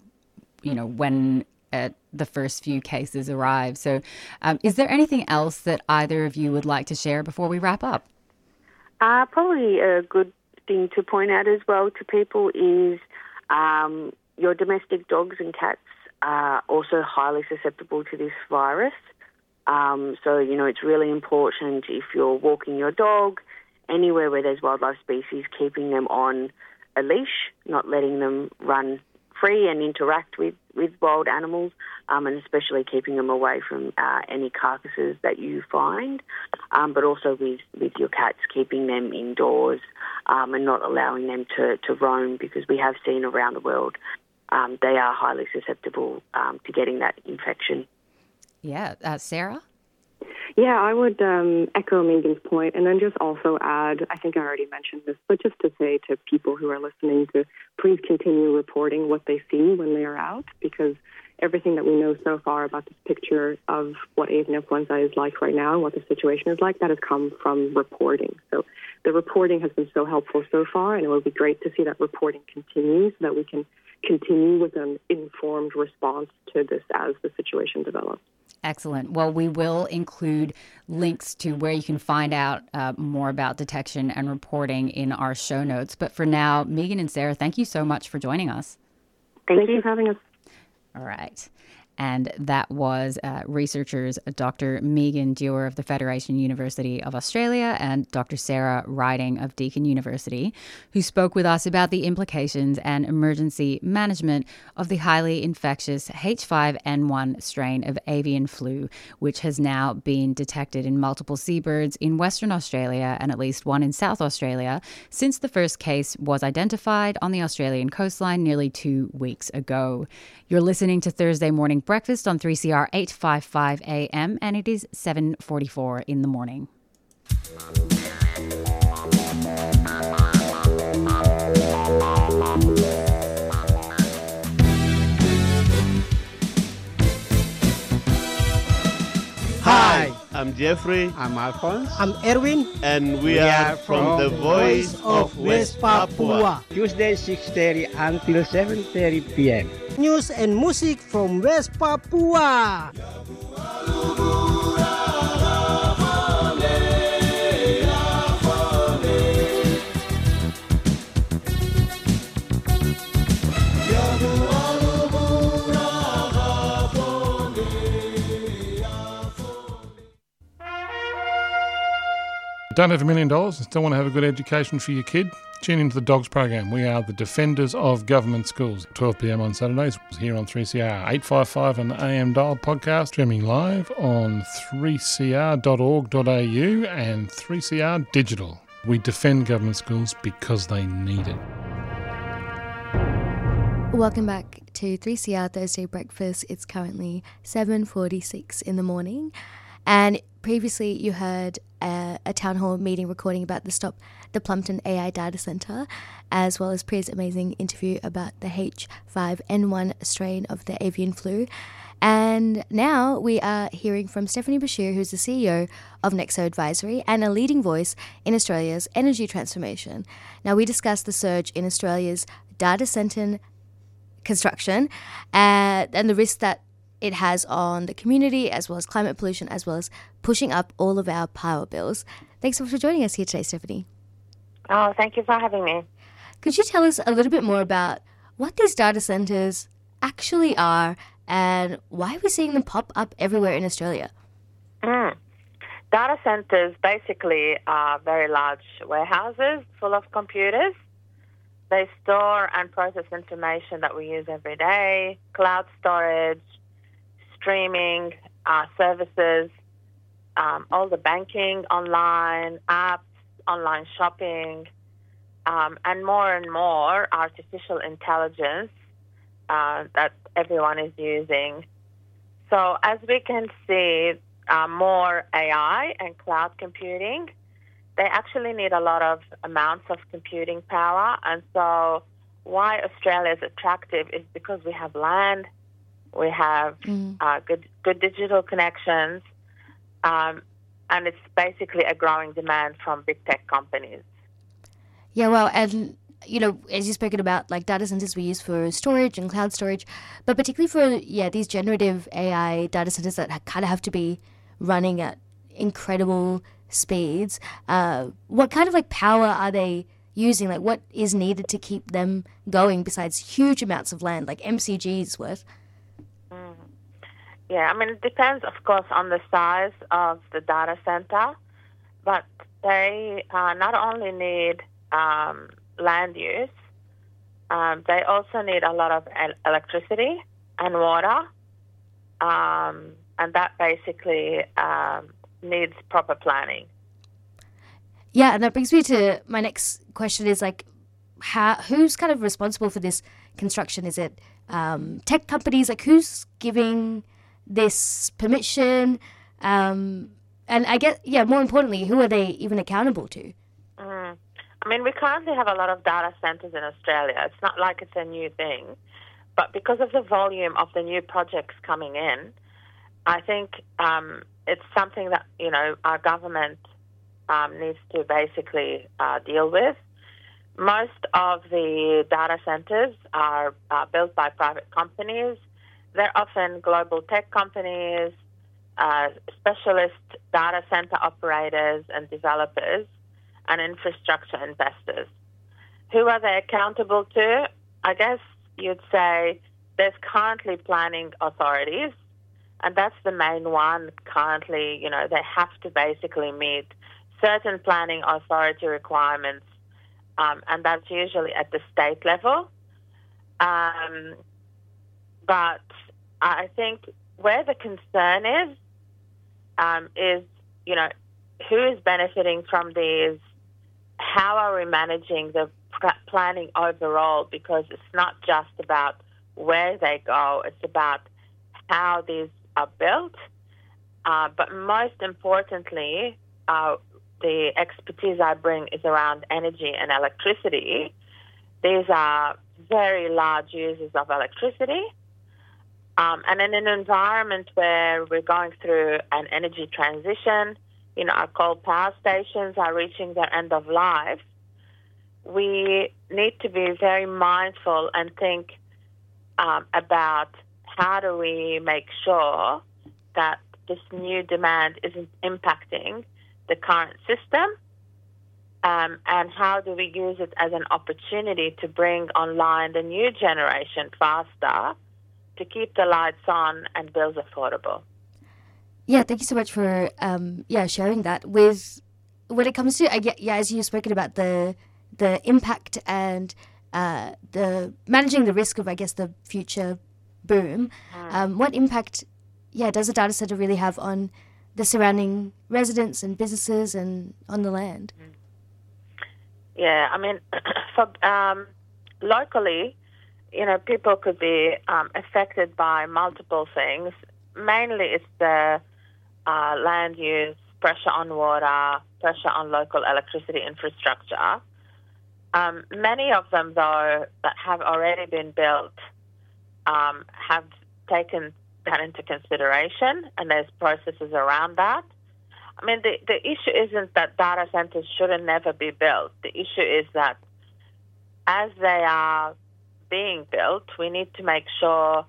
when the first few cases arrive. So is there anything else that either of you would like to share before we wrap up? Probably a good thing to point out as well to people is your domestic dogs and cats are also highly susceptible to this virus. So, it's really important if you're walking your dog anywhere where there's wildlife species, keeping them on a leash, not letting them run free and interact with wild animals, and especially keeping them away from any carcasses that you find, but also with your cats, keeping them indoors and not allowing them to roam, because we have seen around the world they are highly susceptible to getting that infection. Yeah. Sarah? Yeah, I would echo Megan's point, and then just also add, I think I already mentioned this, but just to say to people who are listening to please continue reporting what they see when they are out, because everything that we know so far about this picture of what avian influenza is like right now and what the situation is like, that has come from reporting. So the reporting has been so helpful so far, and it would be great to see that reporting continue so that we can continue with an informed response to this as the situation develops. Excellent. Well, we will include links to where you can find out more about detection and reporting in our show notes. But for now, Megan and Sarah, thank you so much for joining us. Thank you for having us. All right. And that was researchers Dr. Megan Dewar of the Federation University of Australia and Dr. Sarah Riding of Deakin University, who spoke with us about the implications and emergency management of the highly infectious H5N1 strain of avian flu, which has now been detected in multiple seabirds in Western Australia and at least one in South Australia since the first case was identified on the Australian coastline nearly 2 weeks ago. You're listening to Thursday Morning Breakfast on 3CR 855 AM, and it is 7:44 in the morning. Hi, I'm Jeffrey. I'm Alphonse. I'm Erwin. And we are from the Voice of West Papua. Tuesday 6:30 until 7:30 p.m. News and music from West Papua. Don't have $1 million and still want to have a good education for your kid? Tune into the Dogs program. We are the defenders of government schools. 12 p.m. on Saturdays here on 3CR 855 and AM Dial podcast, streaming live on 3cr.org.au and 3CR Digital. We defend government schools because they need it. Welcome back to 3CR Thursday Breakfast. It's currently 7:46 in the morning. And previously you heard a town hall meeting recording about the Stop the Plumpton AI Data Centre, as well as Priya's amazing interview about the H5N1 strain of the avian flu. And now we are hearing from Stephanie Bashir, who's the CEO of Nexo Advisory and a leading voice in Australia's energy transformation. Now, we discussed the surge in Australia's data centre construction and the risk that it has on the community, as well as climate pollution, as well as pushing up all of our power bills. Thanks so much for joining us here today, Stephanie. Oh, thank you for having me. Could you tell us a little bit more about what these data centres actually are and why we're seeing them pop up everywhere in Australia? Data centres basically are very large warehouses full of computers. They store and process information that we use every day, cloud storage, streaming services, all the banking online, apps, online shopping, and more artificial intelligence that everyone is using. So as we can see, more AI and cloud computing, they actually need a lot of amounts of computing power. And so why Australia is attractive is because we have land, we have good digital connections, and it's basically a growing demand from big tech companies. Yeah, well, and, you know, as you've spoken about, like data centers we use for storage and cloud storage, but particularly for, these generative AI data centers that kind of have to be running at incredible speeds. What kind of, like, power are they using? Like, what is needed to keep them going besides huge amounts of land, like MCG's worth? Yeah, I mean, it depends, of course, on the size of the data center, but they not only need land use, they also need a lot of electricity and water, and that basically needs proper planning. Yeah, and that brings me to my next question is, like, who's kind of responsible for this construction? Is it tech companies? Like, who's giving this permission? And I guess, more importantly, who are they even accountable to? I mean, we currently have a lot of data centers in Australia. It's not like it's a new thing. But because of the volume of the new projects coming in, I think it's something that, our government needs to basically deal with. Most of the data centers are built by private companies. They're often global tech companies, specialist data center operators and developers, and infrastructure investors. Who are they accountable to? I guess you'd say there's currently planning authorities, and that's the main one currently. They have to basically meet certain planning authority requirements, and that's usually at the state level. But I think where the concern is, who is benefiting from these? How are we managing the planning overall? Because it's not just about where they go, it's about how these are built. But most importantly, the expertise I bring is around energy and electricity. These are very large users of electricity. And in an environment where we're going through an energy transition, our coal power stations are reaching their end of life, we need to be very mindful and think about how do we make sure that this new demand isn't impacting the current system, and how do we use it as an opportunity to bring online the new generation faster to keep the lights on and bills affordable. Yeah, thank you so much for sharing that. When it comes to as you've spoken about the impact and the managing the risk of the future boom, what impact does a data center really have on the surrounding residents and businesses and on the land? Yeah, I mean, for locally, people could be affected by multiple things. Mainly it's the land use, pressure on water, pressure on local electricity infrastructure. Many of them, though, that have already been built have taken that into consideration, and there's processes around that. I mean, the issue isn't that data centers shouldn't never be built. The issue is that as they are being built, we need to make sure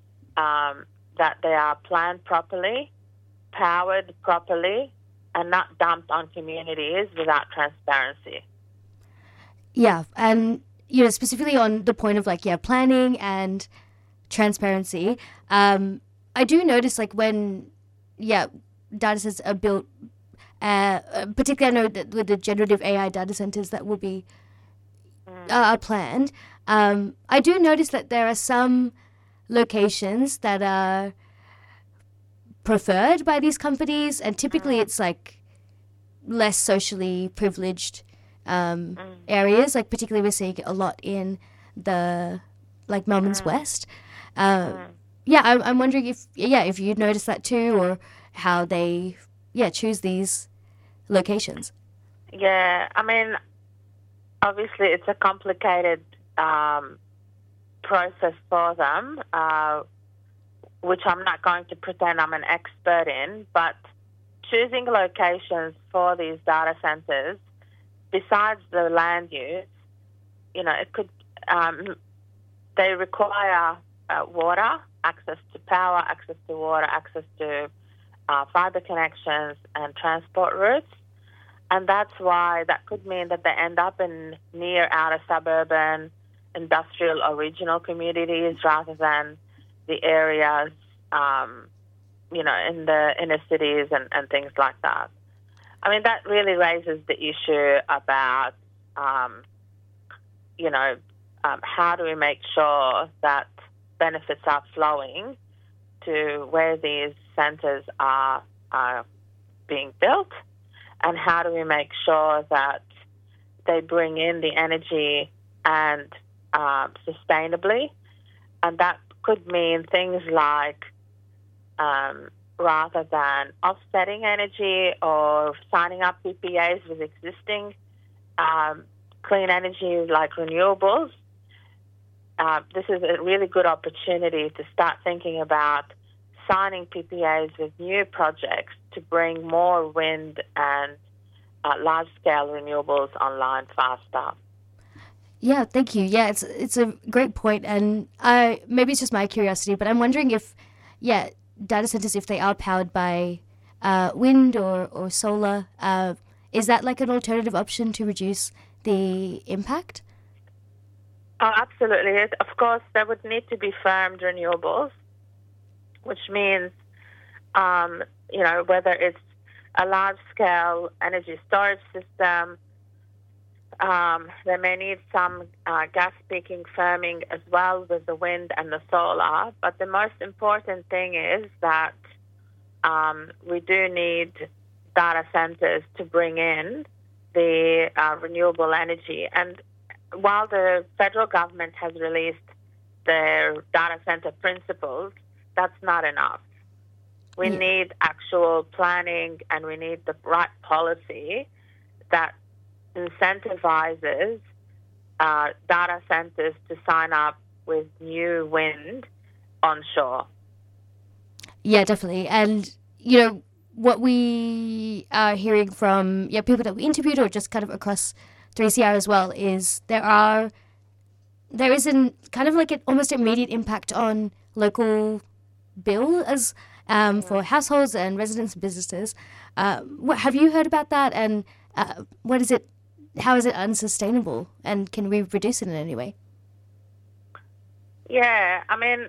that they are planned properly, powered properly, and not dumped on communities without transparency. Yeah, and specifically on the point of planning and transparency, I do notice when data centers are built, particularly I know that with the generative AI data centers that will be are planned, I do notice that there are some locations that are preferred by these companies, and typically it's less socially privileged areas. Particularly we're seeing a lot in the Melbourne's West. I'm wondering if you'd noticed that too, or how they choose these locations. Yeah, I mean, obviously it's a complicated process for them, which I'm not going to pretend I'm an expert in, but choosing locations for these data centers, besides the land use, it could, they require water, access to power, access to water, access to fiber connections and transport routes. And that's why that could mean that they end up in near outer suburban, industrial or regional communities rather than the areas, in the inner cities and things like that. I mean, that really raises the issue about, how do we make sure that benefits are flowing to where these centres are being built, and how do we make sure that they bring in the energy and sustainably. And that could mean things like rather than offsetting energy or signing up PPAs with existing clean energy like renewables, this is a really good opportunity to start thinking about signing PPAs with new projects to bring more wind and large-scale renewables online faster. Yeah, thank you. Yeah, it's a great point, and maybe it's just my curiosity, but I'm wondering if, data centers, if they are powered by wind or solar, is that an alternative option to reduce the impact? Oh, absolutely. Of course, there would need to be firmed renewables, which means, whether it's a large-scale energy storage system, they may need some gas peaking firming as well with the wind and the solar. But the most important thing is that we do need data centers to bring in the renewable energy. And while the federal government has released their data center principles, that's not enough. We need actual planning, and we need the right policy that incentivizes data centers to sign up with new wind onshore. Yeah, definitely. And, what we are hearing from people that we interviewed or just kind of across 3CR as well is there is an kind of like an almost immediate impact on local bill as for households and residents and businesses. Have you heard about that, and what is it? How is it unsustainable, and can we reduce it in any way? Yeah, I mean,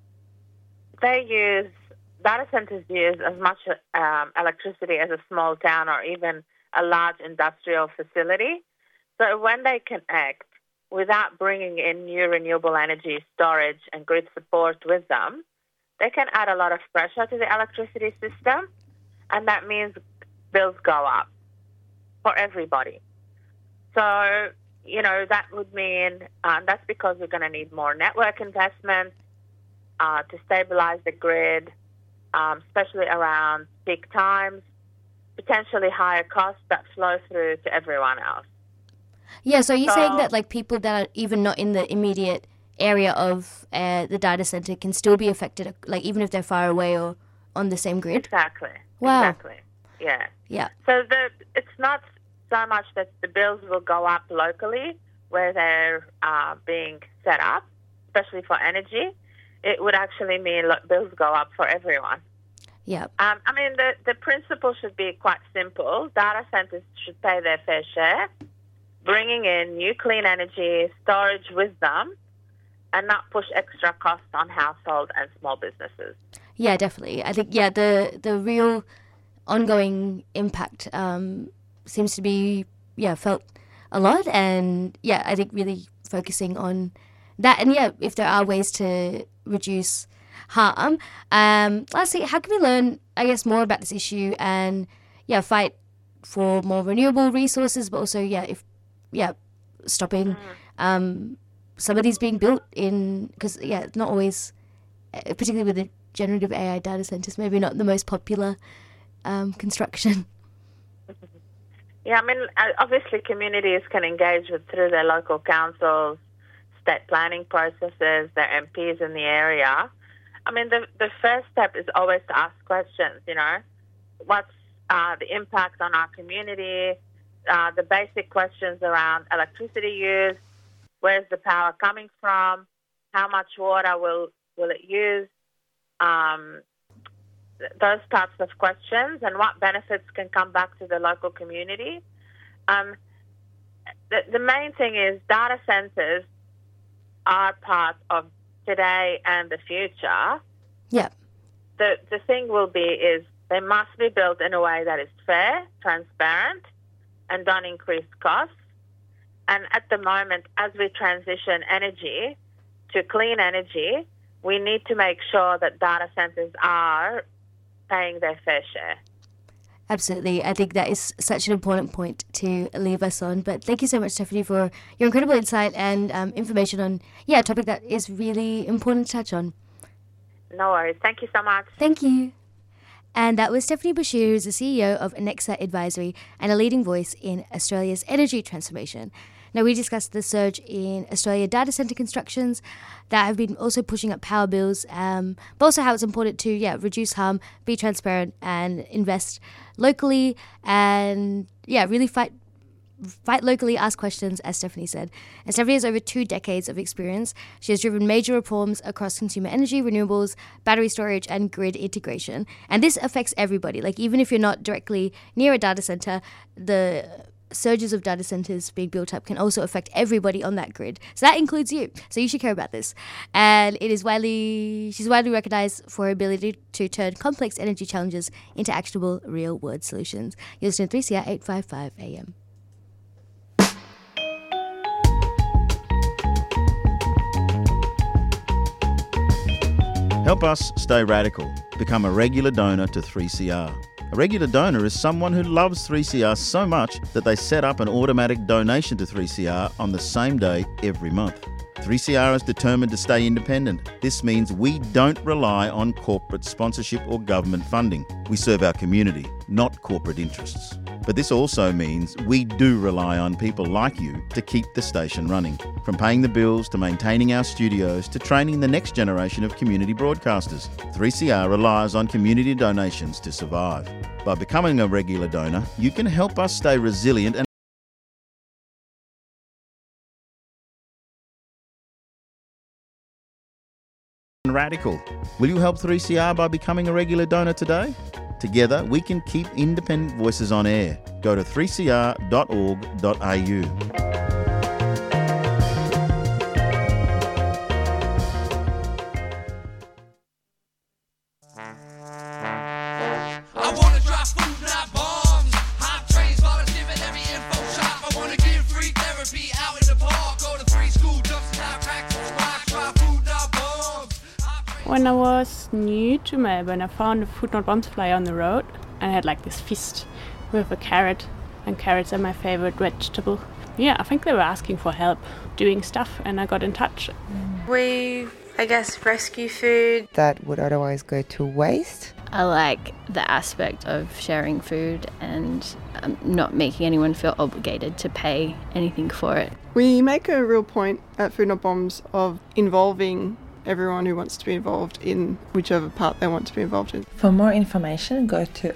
data centers use as much electricity as a small town or even a large industrial facility. So when they connect, without bringing in new renewable energy storage and grid support with them, they can add a lot of pressure to the electricity system, and that means bills go up for everybody. So, that would mean that's because we're going to need more network investment to stabilize the grid, especially around peak times, potentially higher costs that flow through to everyone else. Yeah, so you're saying that like people that are even not in the immediate area of the data center can still be affected, like even if they're far away or on the same grid? Exactly. Wow. Exactly. Yeah. Yeah. So it's not so much that the bills will go up locally where they're being set up, especially for energy. It would actually mean bills go up for everyone. Yeah. I mean, the principle should be quite simple. Data centers should pay their fair share, bringing in new clean energy, storage with them, and not push extra costs on household and small businesses. Yeah, definitely. I think, the real ongoing impact seems to be, felt a lot. And, I think really focusing on that. And, if there are ways to reduce harm. Lastly, how can we learn, I guess, more about this issue and, fight for more renewable resources, but also, stopping some of these being built in, because, not always, particularly with the generative AI data centers, maybe not the most popular construction. Yeah, I mean, obviously communities can engage through their local councils, state planning processes, their MPs in the area. I mean, the first step is always to ask questions, what's the impact on our community, the basic questions around electricity use, where's the power coming from, how much water will it use, those types of questions, and what benefits can come back to the local community. The main thing is data centers are part of today and the future. Yeah. The thing will be is they must be built in a way that is fair, transparent, and don't increase costs. And at the moment, as we transition energy to clean energy, we need to make sure that data centers are paying their fair share. Absolutely. I think that is such an important point to leave us on. But thank you so much, Stephanie, for your incredible insight and information on a topic that is really important to touch on. No worries. Thank you so much. Thank you. And that was Stephanie Bashir, who's the CEO of Anexa Advisory and a leading voice in Australia's energy transformation. Now, we discussed the surge in Australia data centre constructions that have been also pushing up power bills, but also how it's important to, reduce harm, be transparent and invest locally and, really fight locally, ask questions, as Stephanie said. And Stephanie has over 2 decades of experience. She has driven major reforms across consumer energy, renewables, battery storage, and grid integration. And this affects everybody. Like, even if you're not directly near a data center, the surges of data centers being built up can also affect everybody on that grid. So that includes you. So you should care about this. And she's widely recognized for her ability to turn complex energy challenges into actionable real-world solutions. You're listening to 3CR 855 AM. Help us stay radical. Become a regular donor to 3CR. A regular donor is someone who loves 3CR so much that they set up an automatic donation to 3CR on the same day every month. 3CR is determined to stay independent. This means we don't rely on corporate sponsorship or government funding. We serve our community, not corporate interests. But this also means we do rely on people like you to keep the station running. From paying the bills to maintaining our studios to training the next generation of community broadcasters, 3CR relies on community donations to survive. By becoming a regular donor, you can help us stay resilient and radical. Will you help 3CR by becoming a regular donor today? Together, we can keep independent voices on air. Go to 3cr.org.au. When I was new to Melbourne, I found a Food Not Bombs flyer on the road and I had like this fist with a carrot, and carrots are my favorite vegetable. Yeah, I think they were asking for help doing stuff and I got in touch. We, I guess, rescue food that would otherwise go to waste. I like the aspect of sharing food and not making anyone feel obligated to pay anything for it. We make a real point at Food Not Bombs of involving everyone who wants to be involved in whichever part they want to be involved in. For more information, go to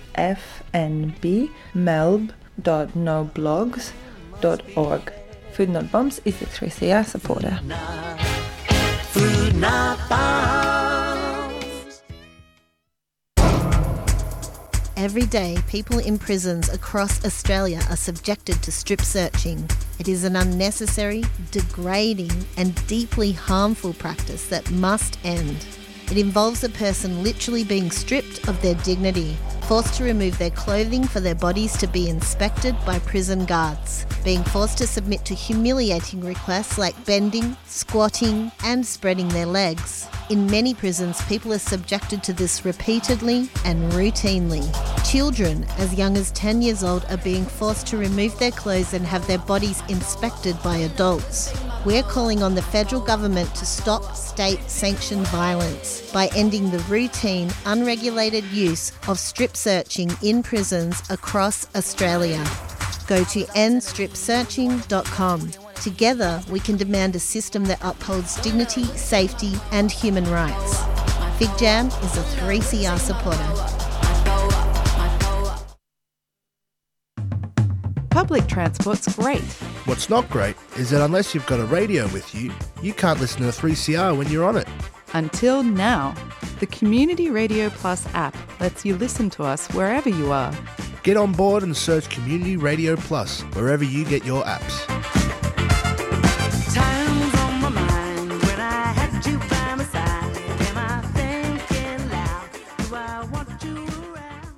fnbmelb.noblogs.org. Food Not Bombs is a 3CR supporter. Food Not Bombs. Every day, people in prisons across Australia are subjected to strip searching. It is an unnecessary, degrading and deeply harmful practice that must end. It involves a person literally being stripped of their dignity, forced to remove their clothing for their bodies to be inspected by prison guards, being forced to submit to humiliating requests like bending, squatting and spreading their legs. In many prisons, people are subjected to this repeatedly and routinely. Children as young as 10 years old are being forced to remove their clothes and have their bodies inspected by adults. We're calling on the federal government to stop state-sanctioned violence by ending the routine, unregulated use of strip searching in prisons across Australia. Go to endstripsearching.com. Together, we can demand a system that upholds dignity, safety and human rights. Fig Jam is a 3CR supporter. Public transport's great. What's not great is that unless you've got a radio with you, you can't listen to 3CR when you're on it. Until now. The Community Radio Plus app lets you listen to us wherever you are. Get on board and search Community Radio Plus wherever you get your apps. Time's on my mind when I had you by my side. Am I thinking loud? Do I want you around?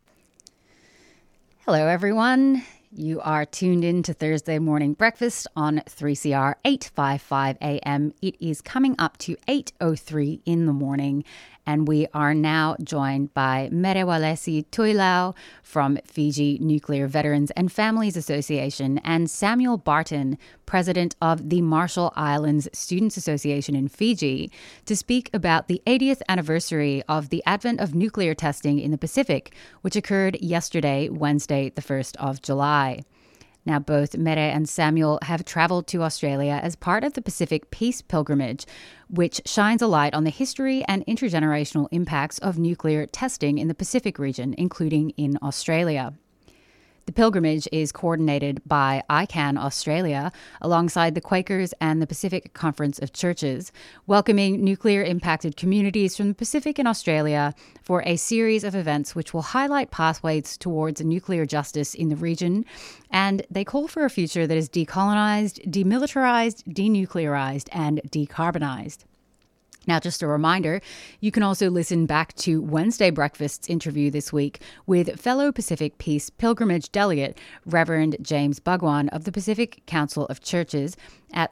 Hello, everyone. You are tuned in to Thursday Morning Breakfast on 3CR 855 AM. It is coming up to 8:03 in the morning, and we are now joined by Merewalesi Tuilau from Fiji Nuclear Veterans and Families Association and Samuel Barton, president of the Marshall Islands Students Association in Fiji, to speak about the 80th anniversary of the advent of nuclear testing in the Pacific, which occurred yesterday, Wednesday, the 1st of July. Now, both Mere and Samuel have travelled to Australia as part of the Pacific Peace Pilgrimage, which shines a light on the history and intergenerational impacts of nuclear testing in the Pacific region, including in Australia. The pilgrimage is coordinated by ICANN Australia alongside the Quakers and the Pacific Conference of Churches, welcoming nuclear-impacted communities from the Pacific and Australia for a series of events which will highlight pathways towards nuclear justice in the region, and they call for a future that is decolonized, demilitarized, denuclearized, and decarbonized. Now, just a reminder, you can also listen back to Wednesday Breakfast's interview this week with fellow Pacific Peace Pilgrimage delegate Reverend James Bhagwan of the Pacific Council of Churches at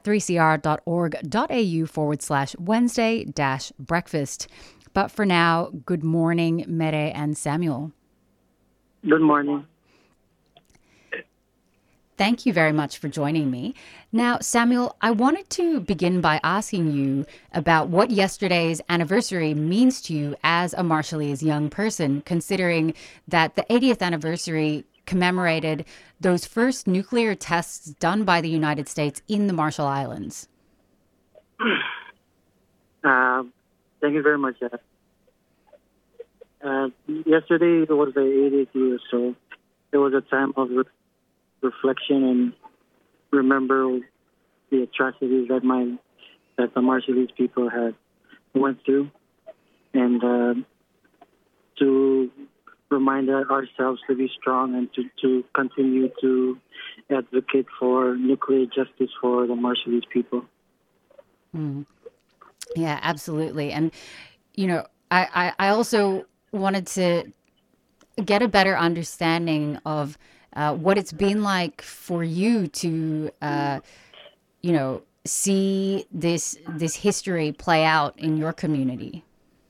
3cr.org.au/Wednesday-breakfast. But for now, good morning, Mere and Samuel. Good morning. Thank you very much for joining me. Now, Samuel, I wanted to begin by asking you about what yesterday's anniversary means to you as a Marshallese young person, considering that the 80th anniversary commemorated those first nuclear tests done by the United States in the Marshall Islands. Thank you very much. Yesterday was the 80th year, so it was a time of reflection and remember the atrocities that the Marshallese people had went through, and to remind ourselves to be strong and to continue to advocate for nuclear justice for the Marshallese people. Mm. Yeah, absolutely. And, you know, I also wanted to get a better understanding of what it's been like for you to, see this history play out in your community.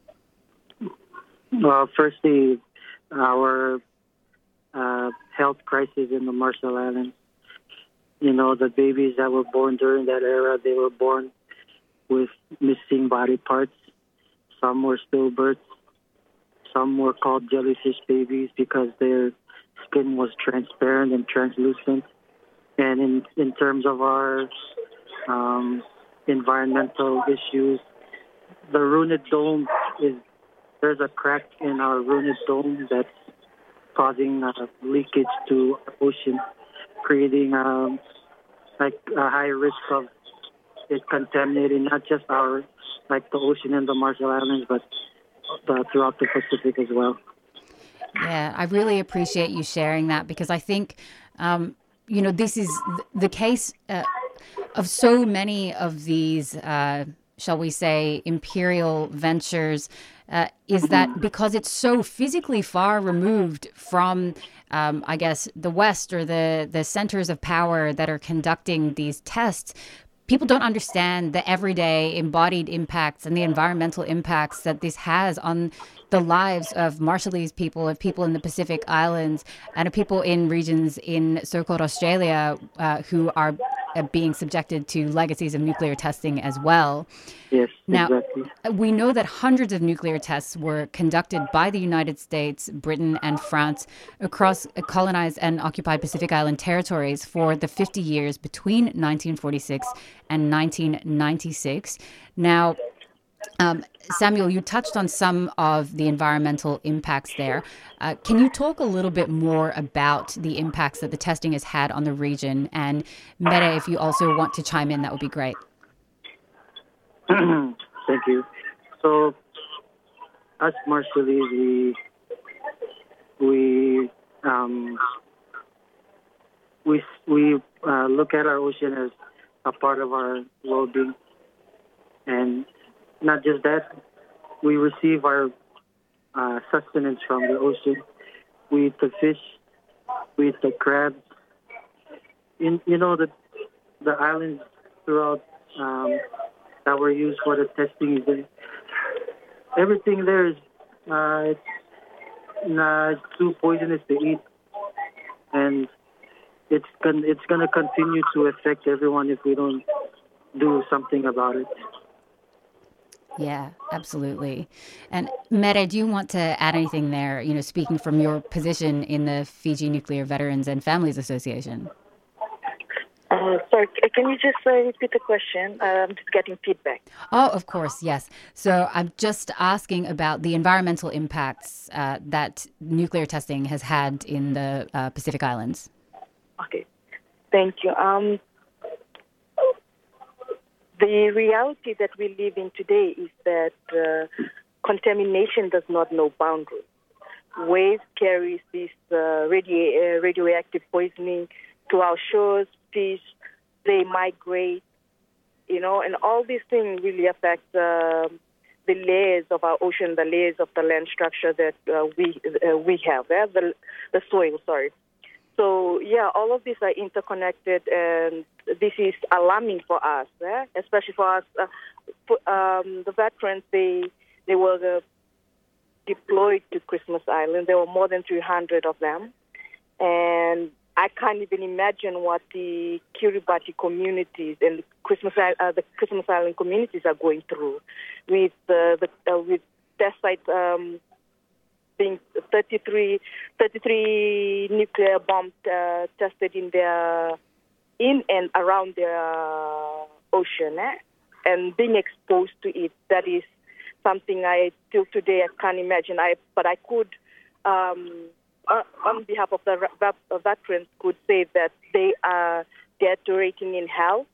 Well, firstly, our health crisis in the Marshall Islands. You know, the babies that were born during that era, they were born with missing body parts. Some were stillbirths. Some were called jellyfish babies because their skin was transparent and translucent. And in terms of our environmental issues, the ruined dome there's a crack in our ruined dome that's causing leakage to our ocean, creating a high risk of it contaminating not just the ocean in the Marshall Islands, but throughout the Pacific as well. Yeah, I really appreciate you sharing that, because I think, this is the case of so many of these, shall we say, imperial ventures, is that because it's so physically far removed from, the West or the centers of power that are conducting these tests, people don't understand the everyday embodied impacts and the environmental impacts that this has on the lives of Marshallese people, of people in the Pacific Islands, and of people in regions in so-called Australia who are being subjected to legacies of nuclear testing as well. Yes, now, exactly. We know that hundreds of nuclear tests were conducted by the United States, Britain, and France across colonized and occupied Pacific Island territories for the 50 years between 1946 and 1996. Now, Samuel, you touched on some of the environmental impacts there. Can you talk a little bit more about the impacts that the testing has had on the region? And Mere, if you also want to chime in, that would be great. Thank you. So, us Marshallese, we look at our ocean as a part of our well-being, and not just that, we receive our sustenance from the ocean. We eat the fish, we eat the crabs. The islands throughout that were used for the testing, everything there is it's too poisonous to eat, and it's going to continue to affect everyone if we don't do something about it. Yeah, absolutely. And Mere, do you want to add anything there, speaking from your position in the Fiji Nuclear Veterans and Families Association? Sorry, can you just repeat the question? I'm just getting feedback. Oh, of course, yes. So I'm just asking about the environmental impacts that nuclear testing has had in the Pacific Islands. Okay, thank you. The reality that we live in today is that contamination does not know boundaries. Waste carries this radioactive poisoning to our shores, fish, they migrate, and all these things really affect the layers of our ocean, the layers of the land structure that we have, the soil, sorry. So, all of these are interconnected, and this is alarming for us, especially for us. The veterans, they were deployed to Christmas Island. There were more than 300 of them, and I can't even imagine what the Kiribati communities and the Christmas Island communities are going through with with test sites being 33 nuclear bombs tested in and around their ocean, and being exposed to it. That is something I till today I can't imagine. But I could. On behalf of the veterans, could say that they are deteriorating in health.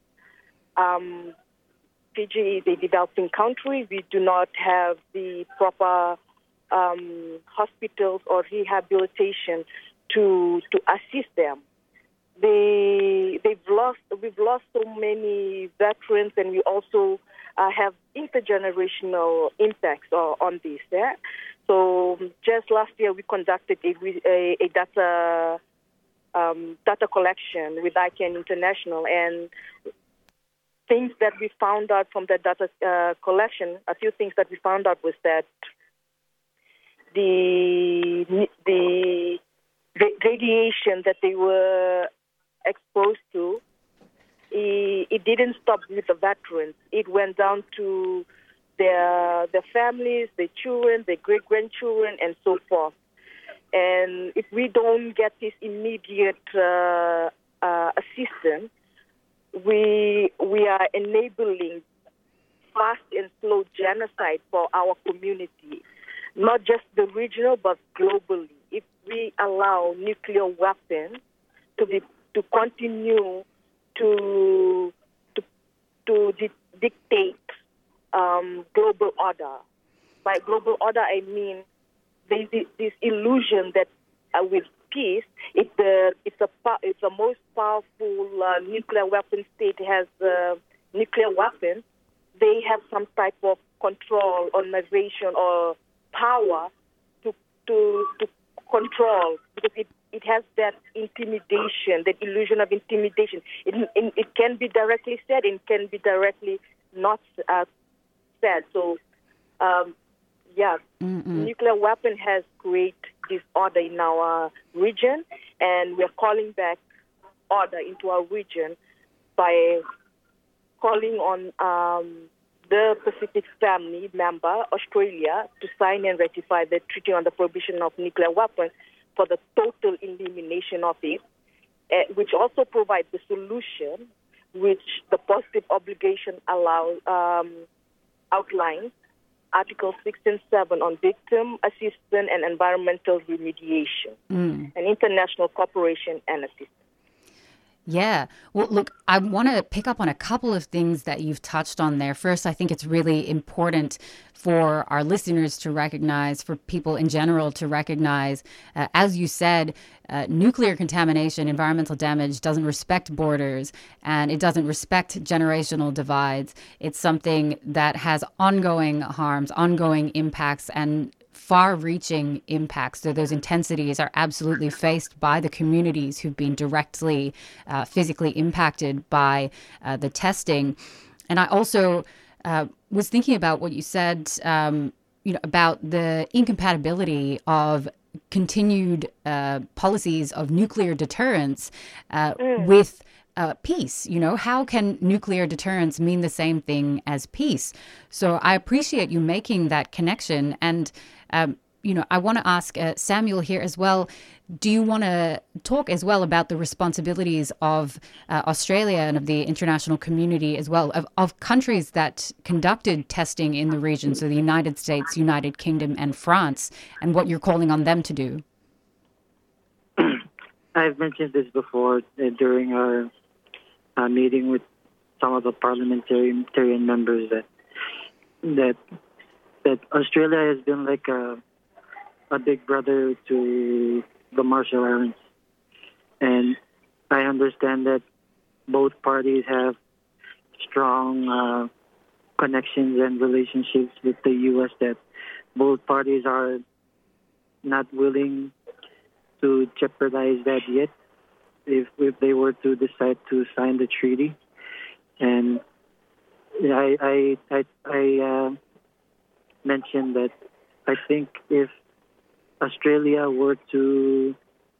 Fiji is a developing country. We do not have the proper hospitals or rehabilitation to assist them. We've lost so many veterans, and we also have intergenerational impacts on this. So just last year, we conducted a data collection with ICANN International, and things that we found out from the data collection, a few things that we found out was that the radiation that they were exposed to, it didn't stop with the veterans. It went down to their families, their children, their great-grandchildren, and so forth. And if we don't get this immediate assistance, we are enabling fast and slow genocide for our community, not just the regional, but globally. If we allow nuclear weapons to continue to dictate global order. By global order, I mean there's this illusion that with peace, if the most powerful nuclear weapon state has nuclear weapons, they have some type of control or narration or power to control, because it has that intimidation, that illusion of intimidation. It can be directly said, and can be directly not said. So, nuclear weapon has created disorder in our region, and we're calling back order into our region by calling on the Pacific Family member, Australia, to sign and ratify the Treaty on the Prohibition of Nuclear Weapons for the total elimination of it, which also provides the solution which the positive obligation outlines Article 6 and 7 on victim assistance and environmental remediation and international cooperation and assistance. Yeah. Well, look, I want to pick up on a couple of things that you've touched on there. First, I think it's really important for our listeners to recognize, for people in general to recognize, as you said, nuclear contamination, environmental damage doesn't respect borders, and it doesn't respect generational divides. It's something that has ongoing harms, ongoing impacts, and far-reaching impacts. So those intensities are absolutely faced by the communities who've been directly physically impacted by the testing. And I also was thinking about what you said, about the incompatibility of continued policies of nuclear deterrence with peace. How can nuclear deterrence mean the same thing as peace? So I appreciate you making that connection. And I want to ask Samuel here as well. Do you want to talk as well about the responsibilities of Australia and of the international community as well, of countries that conducted testing in the region, so the United States, United Kingdom and France, and what you're calling on them to do? I've mentioned this before during our meeting with some of the parliamentarian members that Australia has been like a big brother to the Marshall Islands. And I understand that both parties have strong connections and relationships with the U.S., that both parties are not willing to jeopardize that yet if they were to decide to sign the treaty. And I mentioned that I think if Australia were to,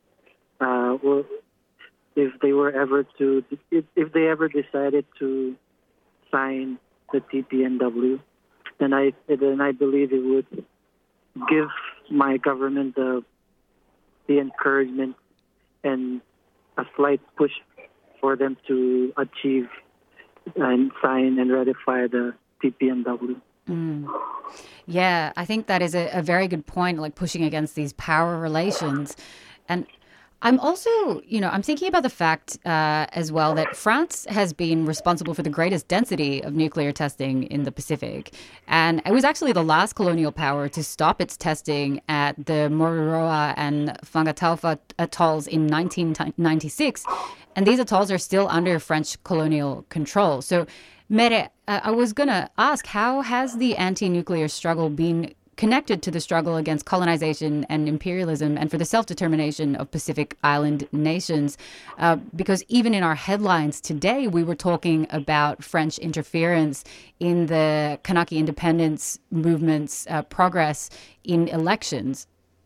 if they ever decided to sign the TPNW, then I believe it would give my government the encouragement and a slight push for them to achieve and sign and ratify the TPNW. Yeah, I think that is a very good point, like pushing against these power relations. And I'm also, I'm thinking about the fact as well that France has been responsible for the greatest density of nuclear testing in the Pacific. And it was actually the last colonial power to stop its testing at the Mururoa and Fangataufa atolls in 1996. And these atolls are still under French colonial control. So, Mere, I was going to ask, how has the anti-nuclear struggle been connected to the struggle against colonization and imperialism and for the self-determination of Pacific Island nations? Because even in our headlines today, we were talking about French interference in the Kanaki independence movement's progress in elections.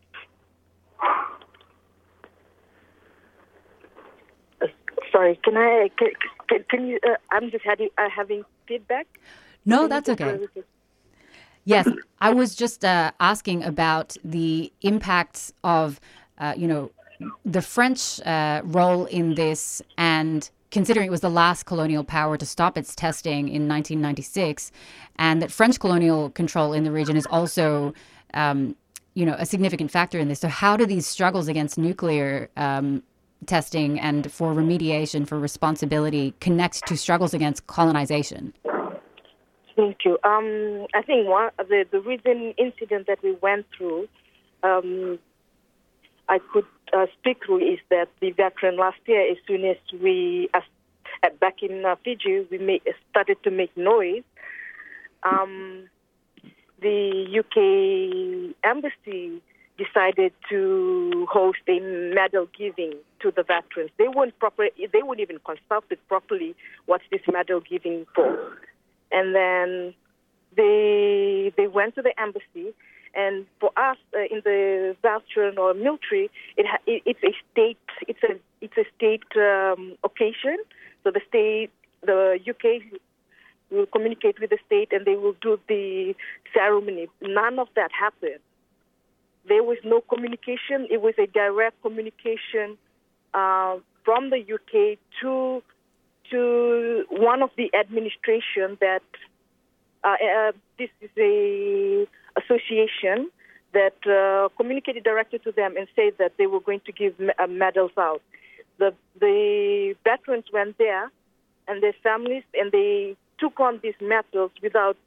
Sorry, can you? I'm just having feedback. No, that's okay. Yes, I was just asking about the impacts of, the French role in this, and considering it was the last colonial power to stop its testing in 1996, and that French colonial control in the region is also, a significant factor in this. So how do these struggles against nuclear testing and for remediation, for responsibility, connect to struggles against colonization? Thank you. I think the recent incident that we went through, I could speak through, is that the veteran last year, as soon as we, back in Fiji, we started to make noise, the UK embassy decided to host a medal giving to the veterans. They weren't even consulted properly what's this medal giving for. And then they went to the embassy, and for us in the veteran or military, it's a state occasion. So the UK will communicate with the state, and they will do the ceremony. None of that happened. There was no communication. It was a direct communication from the UK to one of the administration that this is a association that communicated directly to them and said that they were going to give medals out. The veterans went there and their families, and they took on these medals without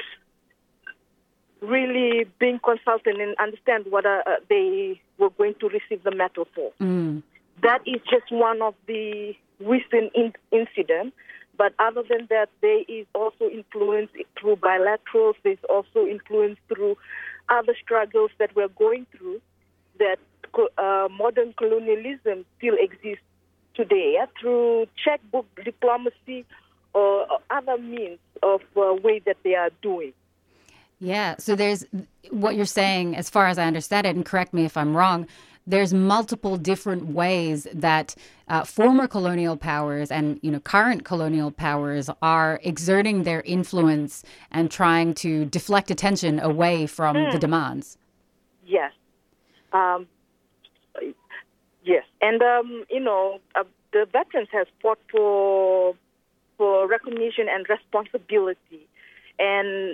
really being consulted and understand what they were going to receive the medal for. That is just one of the recent incidents. But other than that, there is also influence through bilaterals. There's also influence through other struggles that we're going through, that modern colonialism still exists today, through checkbook diplomacy or other means of way that they are doing. Yeah, so there's what you're saying, as far as I understand it, and correct me if I'm wrong, there's multiple different ways that former colonial powers and current colonial powers are exerting their influence and trying to deflect attention away from the demands. Yes, Yes, and the veterans have fought for recognition and responsibility, and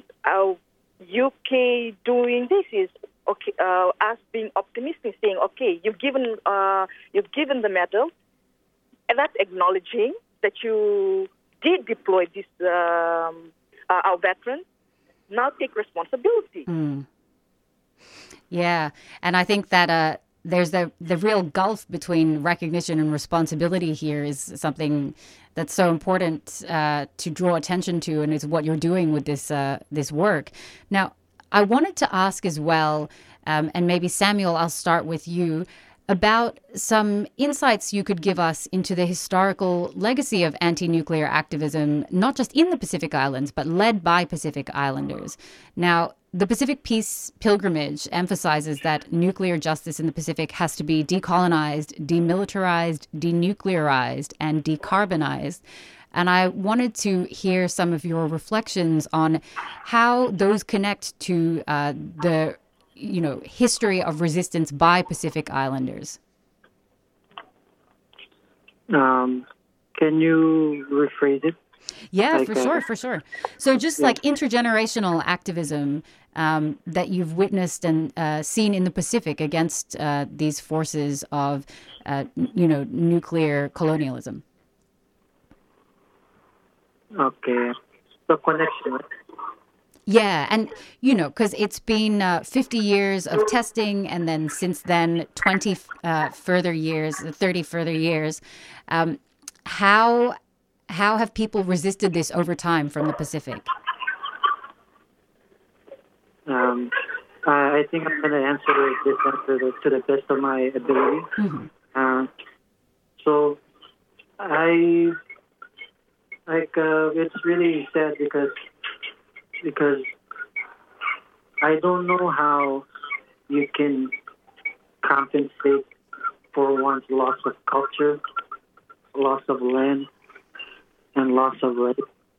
UK doing this is okay. Us being optimistic, saying, okay, you've given the medal, and that's acknowledging that you did deploy this our veterans. Now take responsibility. Yeah, and I think that there's the real gulf between recognition and responsibility here is something that's so important to draw attention to, and it's what you're doing with this work. Now, I wanted to ask as well, and maybe Samuel, I'll start with you, about some insights you could give us into the historical legacy of anti-nuclear activism, not just in the Pacific Islands, but led by Pacific Islanders. Now, the Pacific Peace Pilgrimage emphasizes that nuclear justice in the Pacific has to be decolonized, demilitarized, denuclearized, and decarbonized. And I wanted to hear some of your reflections on how those connect to the history of resistance by Pacific Islanders. Can you rephrase it? Yeah, for sure. So just like intergenerational activism that you've witnessed and seen in the Pacific against these forces of, nuclear colonialism. Okay. The connection. Yeah, and, because it's been 50 years of testing, and then since then, 30 further years. How have people resisted this over time from the Pacific? I think I'm going to answer this to the best of my ability. Mm-hmm. So, it's really sad because I don't know how you can compensate for one's loss of culture, loss of land, and loss of right.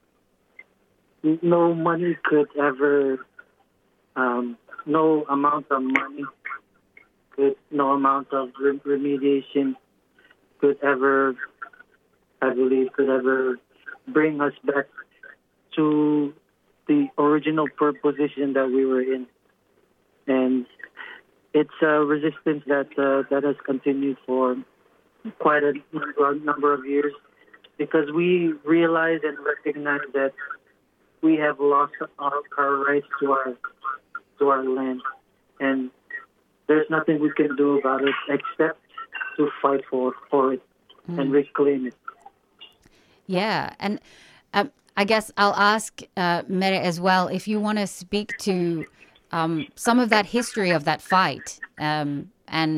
No money could ever, no amount of money, no amount of remediation could ever, I believe, bring us back to the original position that we were in. And it's a resistance that has continued for quite a number of years, because we realize and recognize that we have lost our rights to our land, and there's nothing we can do about it except to fight for it and reclaim it. Yeah, and I guess I'll ask Mere as well if you want to speak to some of that history of that fight, and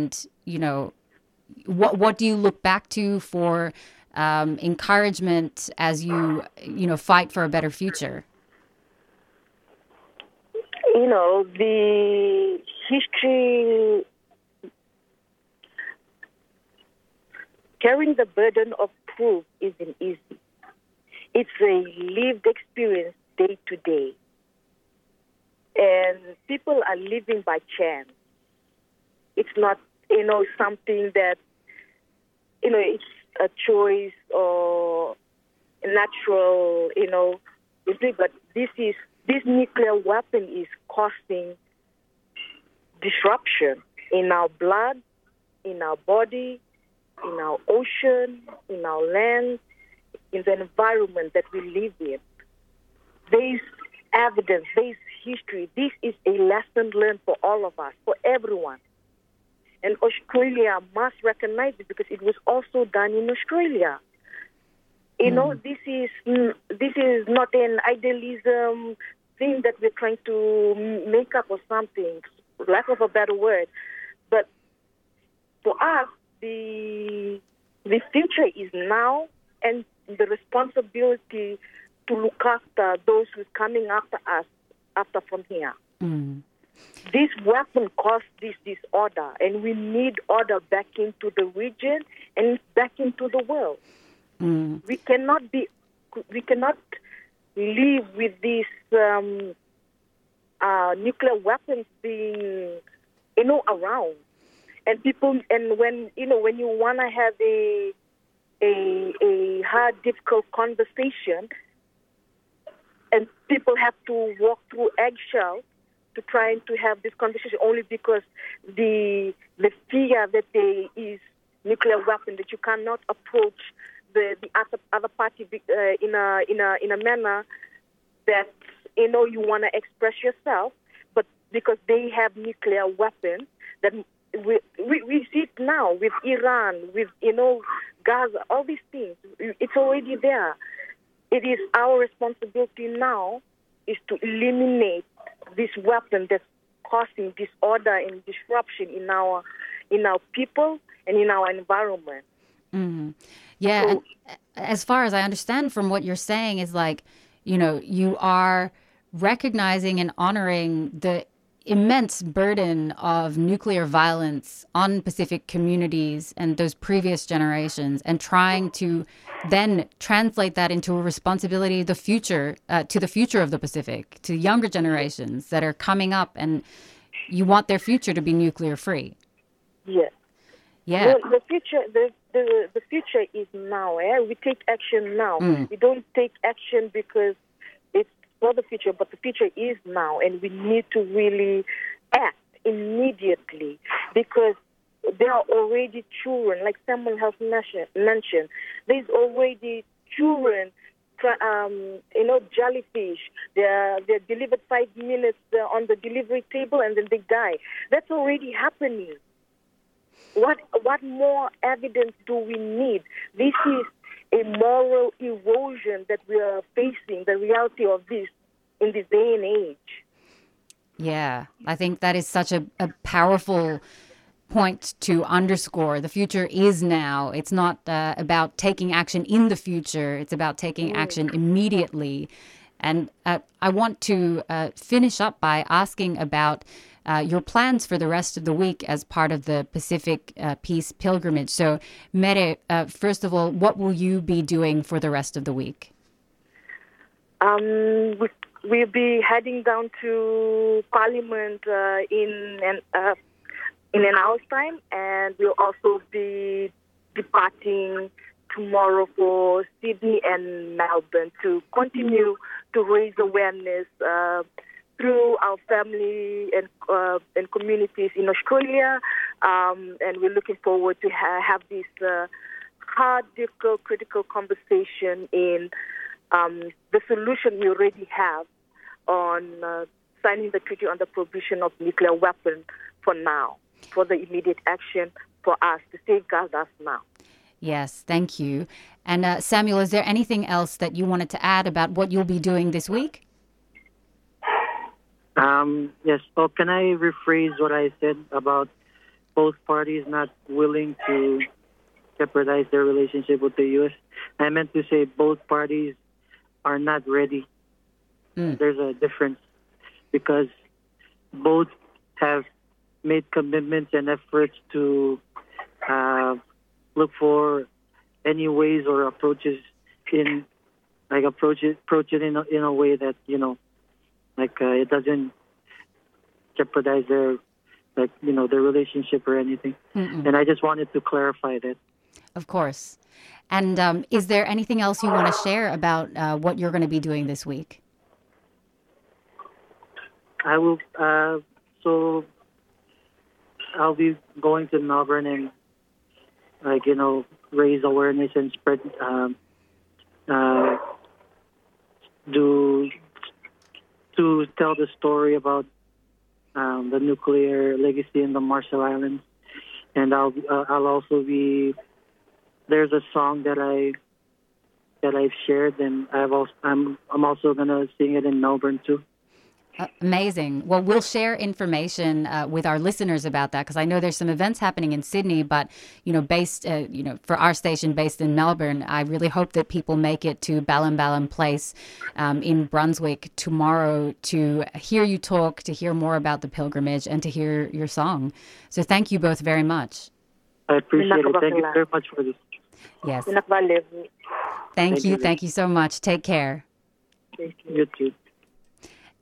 what do you look back to for encouragement as you fight for a better future? The history, carrying the burden of proof isn't easy. It's a lived experience day to day. And people are living by chance. It's not, something that, it's a choice or a natural, but this nuclear weapon is causing disruption in our blood, in our body, in our ocean, in our land, in the environment that we live in. There is evidence, there is history. This is a lesson learned for all of us, for everyone. And Australia must recognize it because it was also done in Australia. This is not an idealism thing that we're trying to make up or something, lack of a better word. But for us, the future is now, and the responsibility to look after those who are coming after us, after from here. This weapon caused this disorder, and we need order back into the region and back into the world. We cannot live with these nuclear weapons being, around. And people, and when you want to have a hard, difficult conversation, and people have to walk through eggshells to trying to have this conversation only because the fear that there is nuclear weapon, that you cannot approach the other party in a manner that you want to express yourself, but because they have nuclear weapons, that we see it now with Iran, with Gaza, all these things. It's already there. It is our responsibility now is to eliminate this weapon that's causing disorder and disruption in our people and in our environment. Mm-hmm. Yeah, and as far as I understand from what you're saying is like, you are recognizing and honoring the immense burden of nuclear violence on Pacific communities and those previous generations, and trying to then translate that into a responsibility to the future of the Pacific, to younger generations that are coming up, and you want their future to be nuclear free. Yes. Yeah. The future is now. We take action now. We don't take action because it's for the future, but the future is now, and we need to really act immediately because there are already children, like someone has mentioned. There's already children, jellyfish. They're delivered 5 minutes on the delivery table, and then they die. That's already happening. What more evidence do we need? This is a moral erosion that we are facing, the reality of this in this day and age. Yeah, I think that is such a powerful point to underscore. The future is now. It's not about taking action in the future. It's about taking action immediately. And I want to finish up by asking about your plans for the rest of the week as part of the Pacific Peace Pilgrimage. So, Mere, first of all, what will you be doing for the rest of the week? We'll be heading down to Parliament in an hour's time, and we'll also be departing tomorrow for Sydney and Melbourne to continue to raise awareness through our family and communities in Australia, and we're looking forward to have this hard, difficult, critical conversation in the solution we already have on signing the treaty on the prohibition of nuclear weapons for now, for the immediate action for us to safeguard us now. Yes, thank you. And Samuel, is there anything else that you wanted to add about what you'll be doing this week? Yes. Oh, can I rephrase what I said about both parties not willing to jeopardize their relationship with the U.S.? I meant to say both parties are not ready. There's a difference because both have made commitments and efforts to look for any ways or approaches approach it in a way that it doesn't jeopardize their their relationship or anything. And I just wanted to clarify that. Of course. And is there anything else you want to share about what you're going to be doing this week? I will. So I'll be going to Melbourne and raise awareness and spread to tell the story about the nuclear legacy in the Marshall Islands, and I'll also be. There's a song that I've shared, and I'm also gonna sing it in Melbourne too. Amazing. Well, we'll share information with our listeners about that because I know there's some events happening in Sydney, but based for our station based in Melbourne, I really hope that people make it to Balam Place in Brunswick tomorrow to hear you talk, to hear more about the pilgrimage, and to hear your song. So thank you both very much. I appreciate it. Thank you very much for this. Yes. Thank you. Thank you so much. Take care. You too.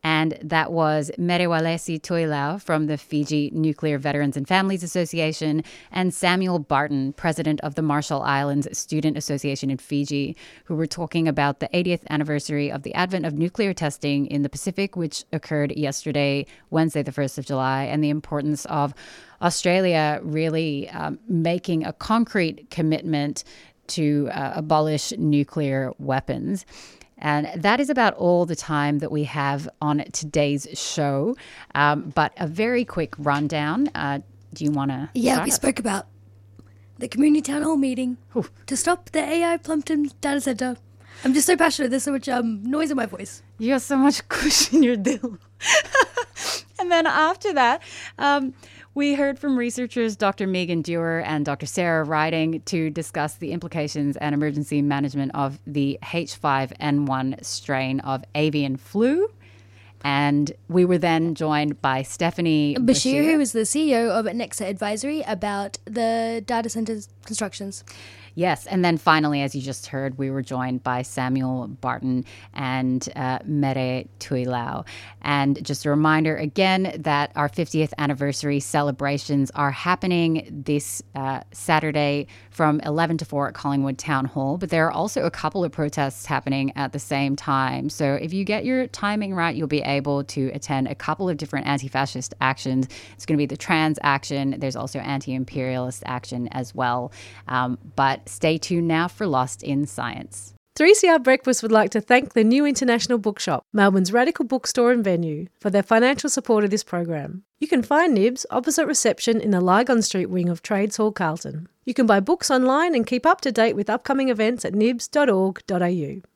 And that was Merewalesi Tuilau from the Fiji Nuclear Veterans and Families Association and Samuel Barton, president of the Marshall Islands Student Association in Fiji, who were talking about the 80th anniversary of the advent of nuclear testing in the Pacific, which occurred yesterday, Wednesday, the 1st of July, and the importance of Australia really making a concrete commitment to abolish nuclear weapons. And that is about all the time that we have on today's show. But a very quick rundown. Do you want to Yeah, we spoke about the community town hall meeting to stop the AI Plumpton data center. I'm just so passionate. There's so much noise in my voice. You have so much kush in your dill. And then after that, we heard from researchers Dr. Megan Dewar and Dr. Sarah Riding to discuss the implications and emergency management of the H5N1 strain of avian flu. And we were then joined by Stephanie Bashir, who is the CEO of Nexa Advisory, about the data centers constructions. Yes, and then finally, as you just heard, we were joined by Samuel Barton and Mere Tuilau. And just a reminder again that our 50th anniversary celebrations are happening this Saturday from 11 to 4 at Collingwood Town Hall. But there are also a couple of protests happening at the same time. So if you get your timing right, you'll be able to attend a couple of different anti-fascist actions. It's going to be the trans action. There's also anti-imperialist action as well. But stay tuned now for Lost in Science. 3CR Breakfast would like to thank the New International Bookshop, Melbourne's radical bookstore and venue, for their financial support of this program. You can find Nibs opposite reception in the Lygon Street wing of Trades Hall, Carlton. You can buy books online and keep up to date with upcoming events at nibs.org.au.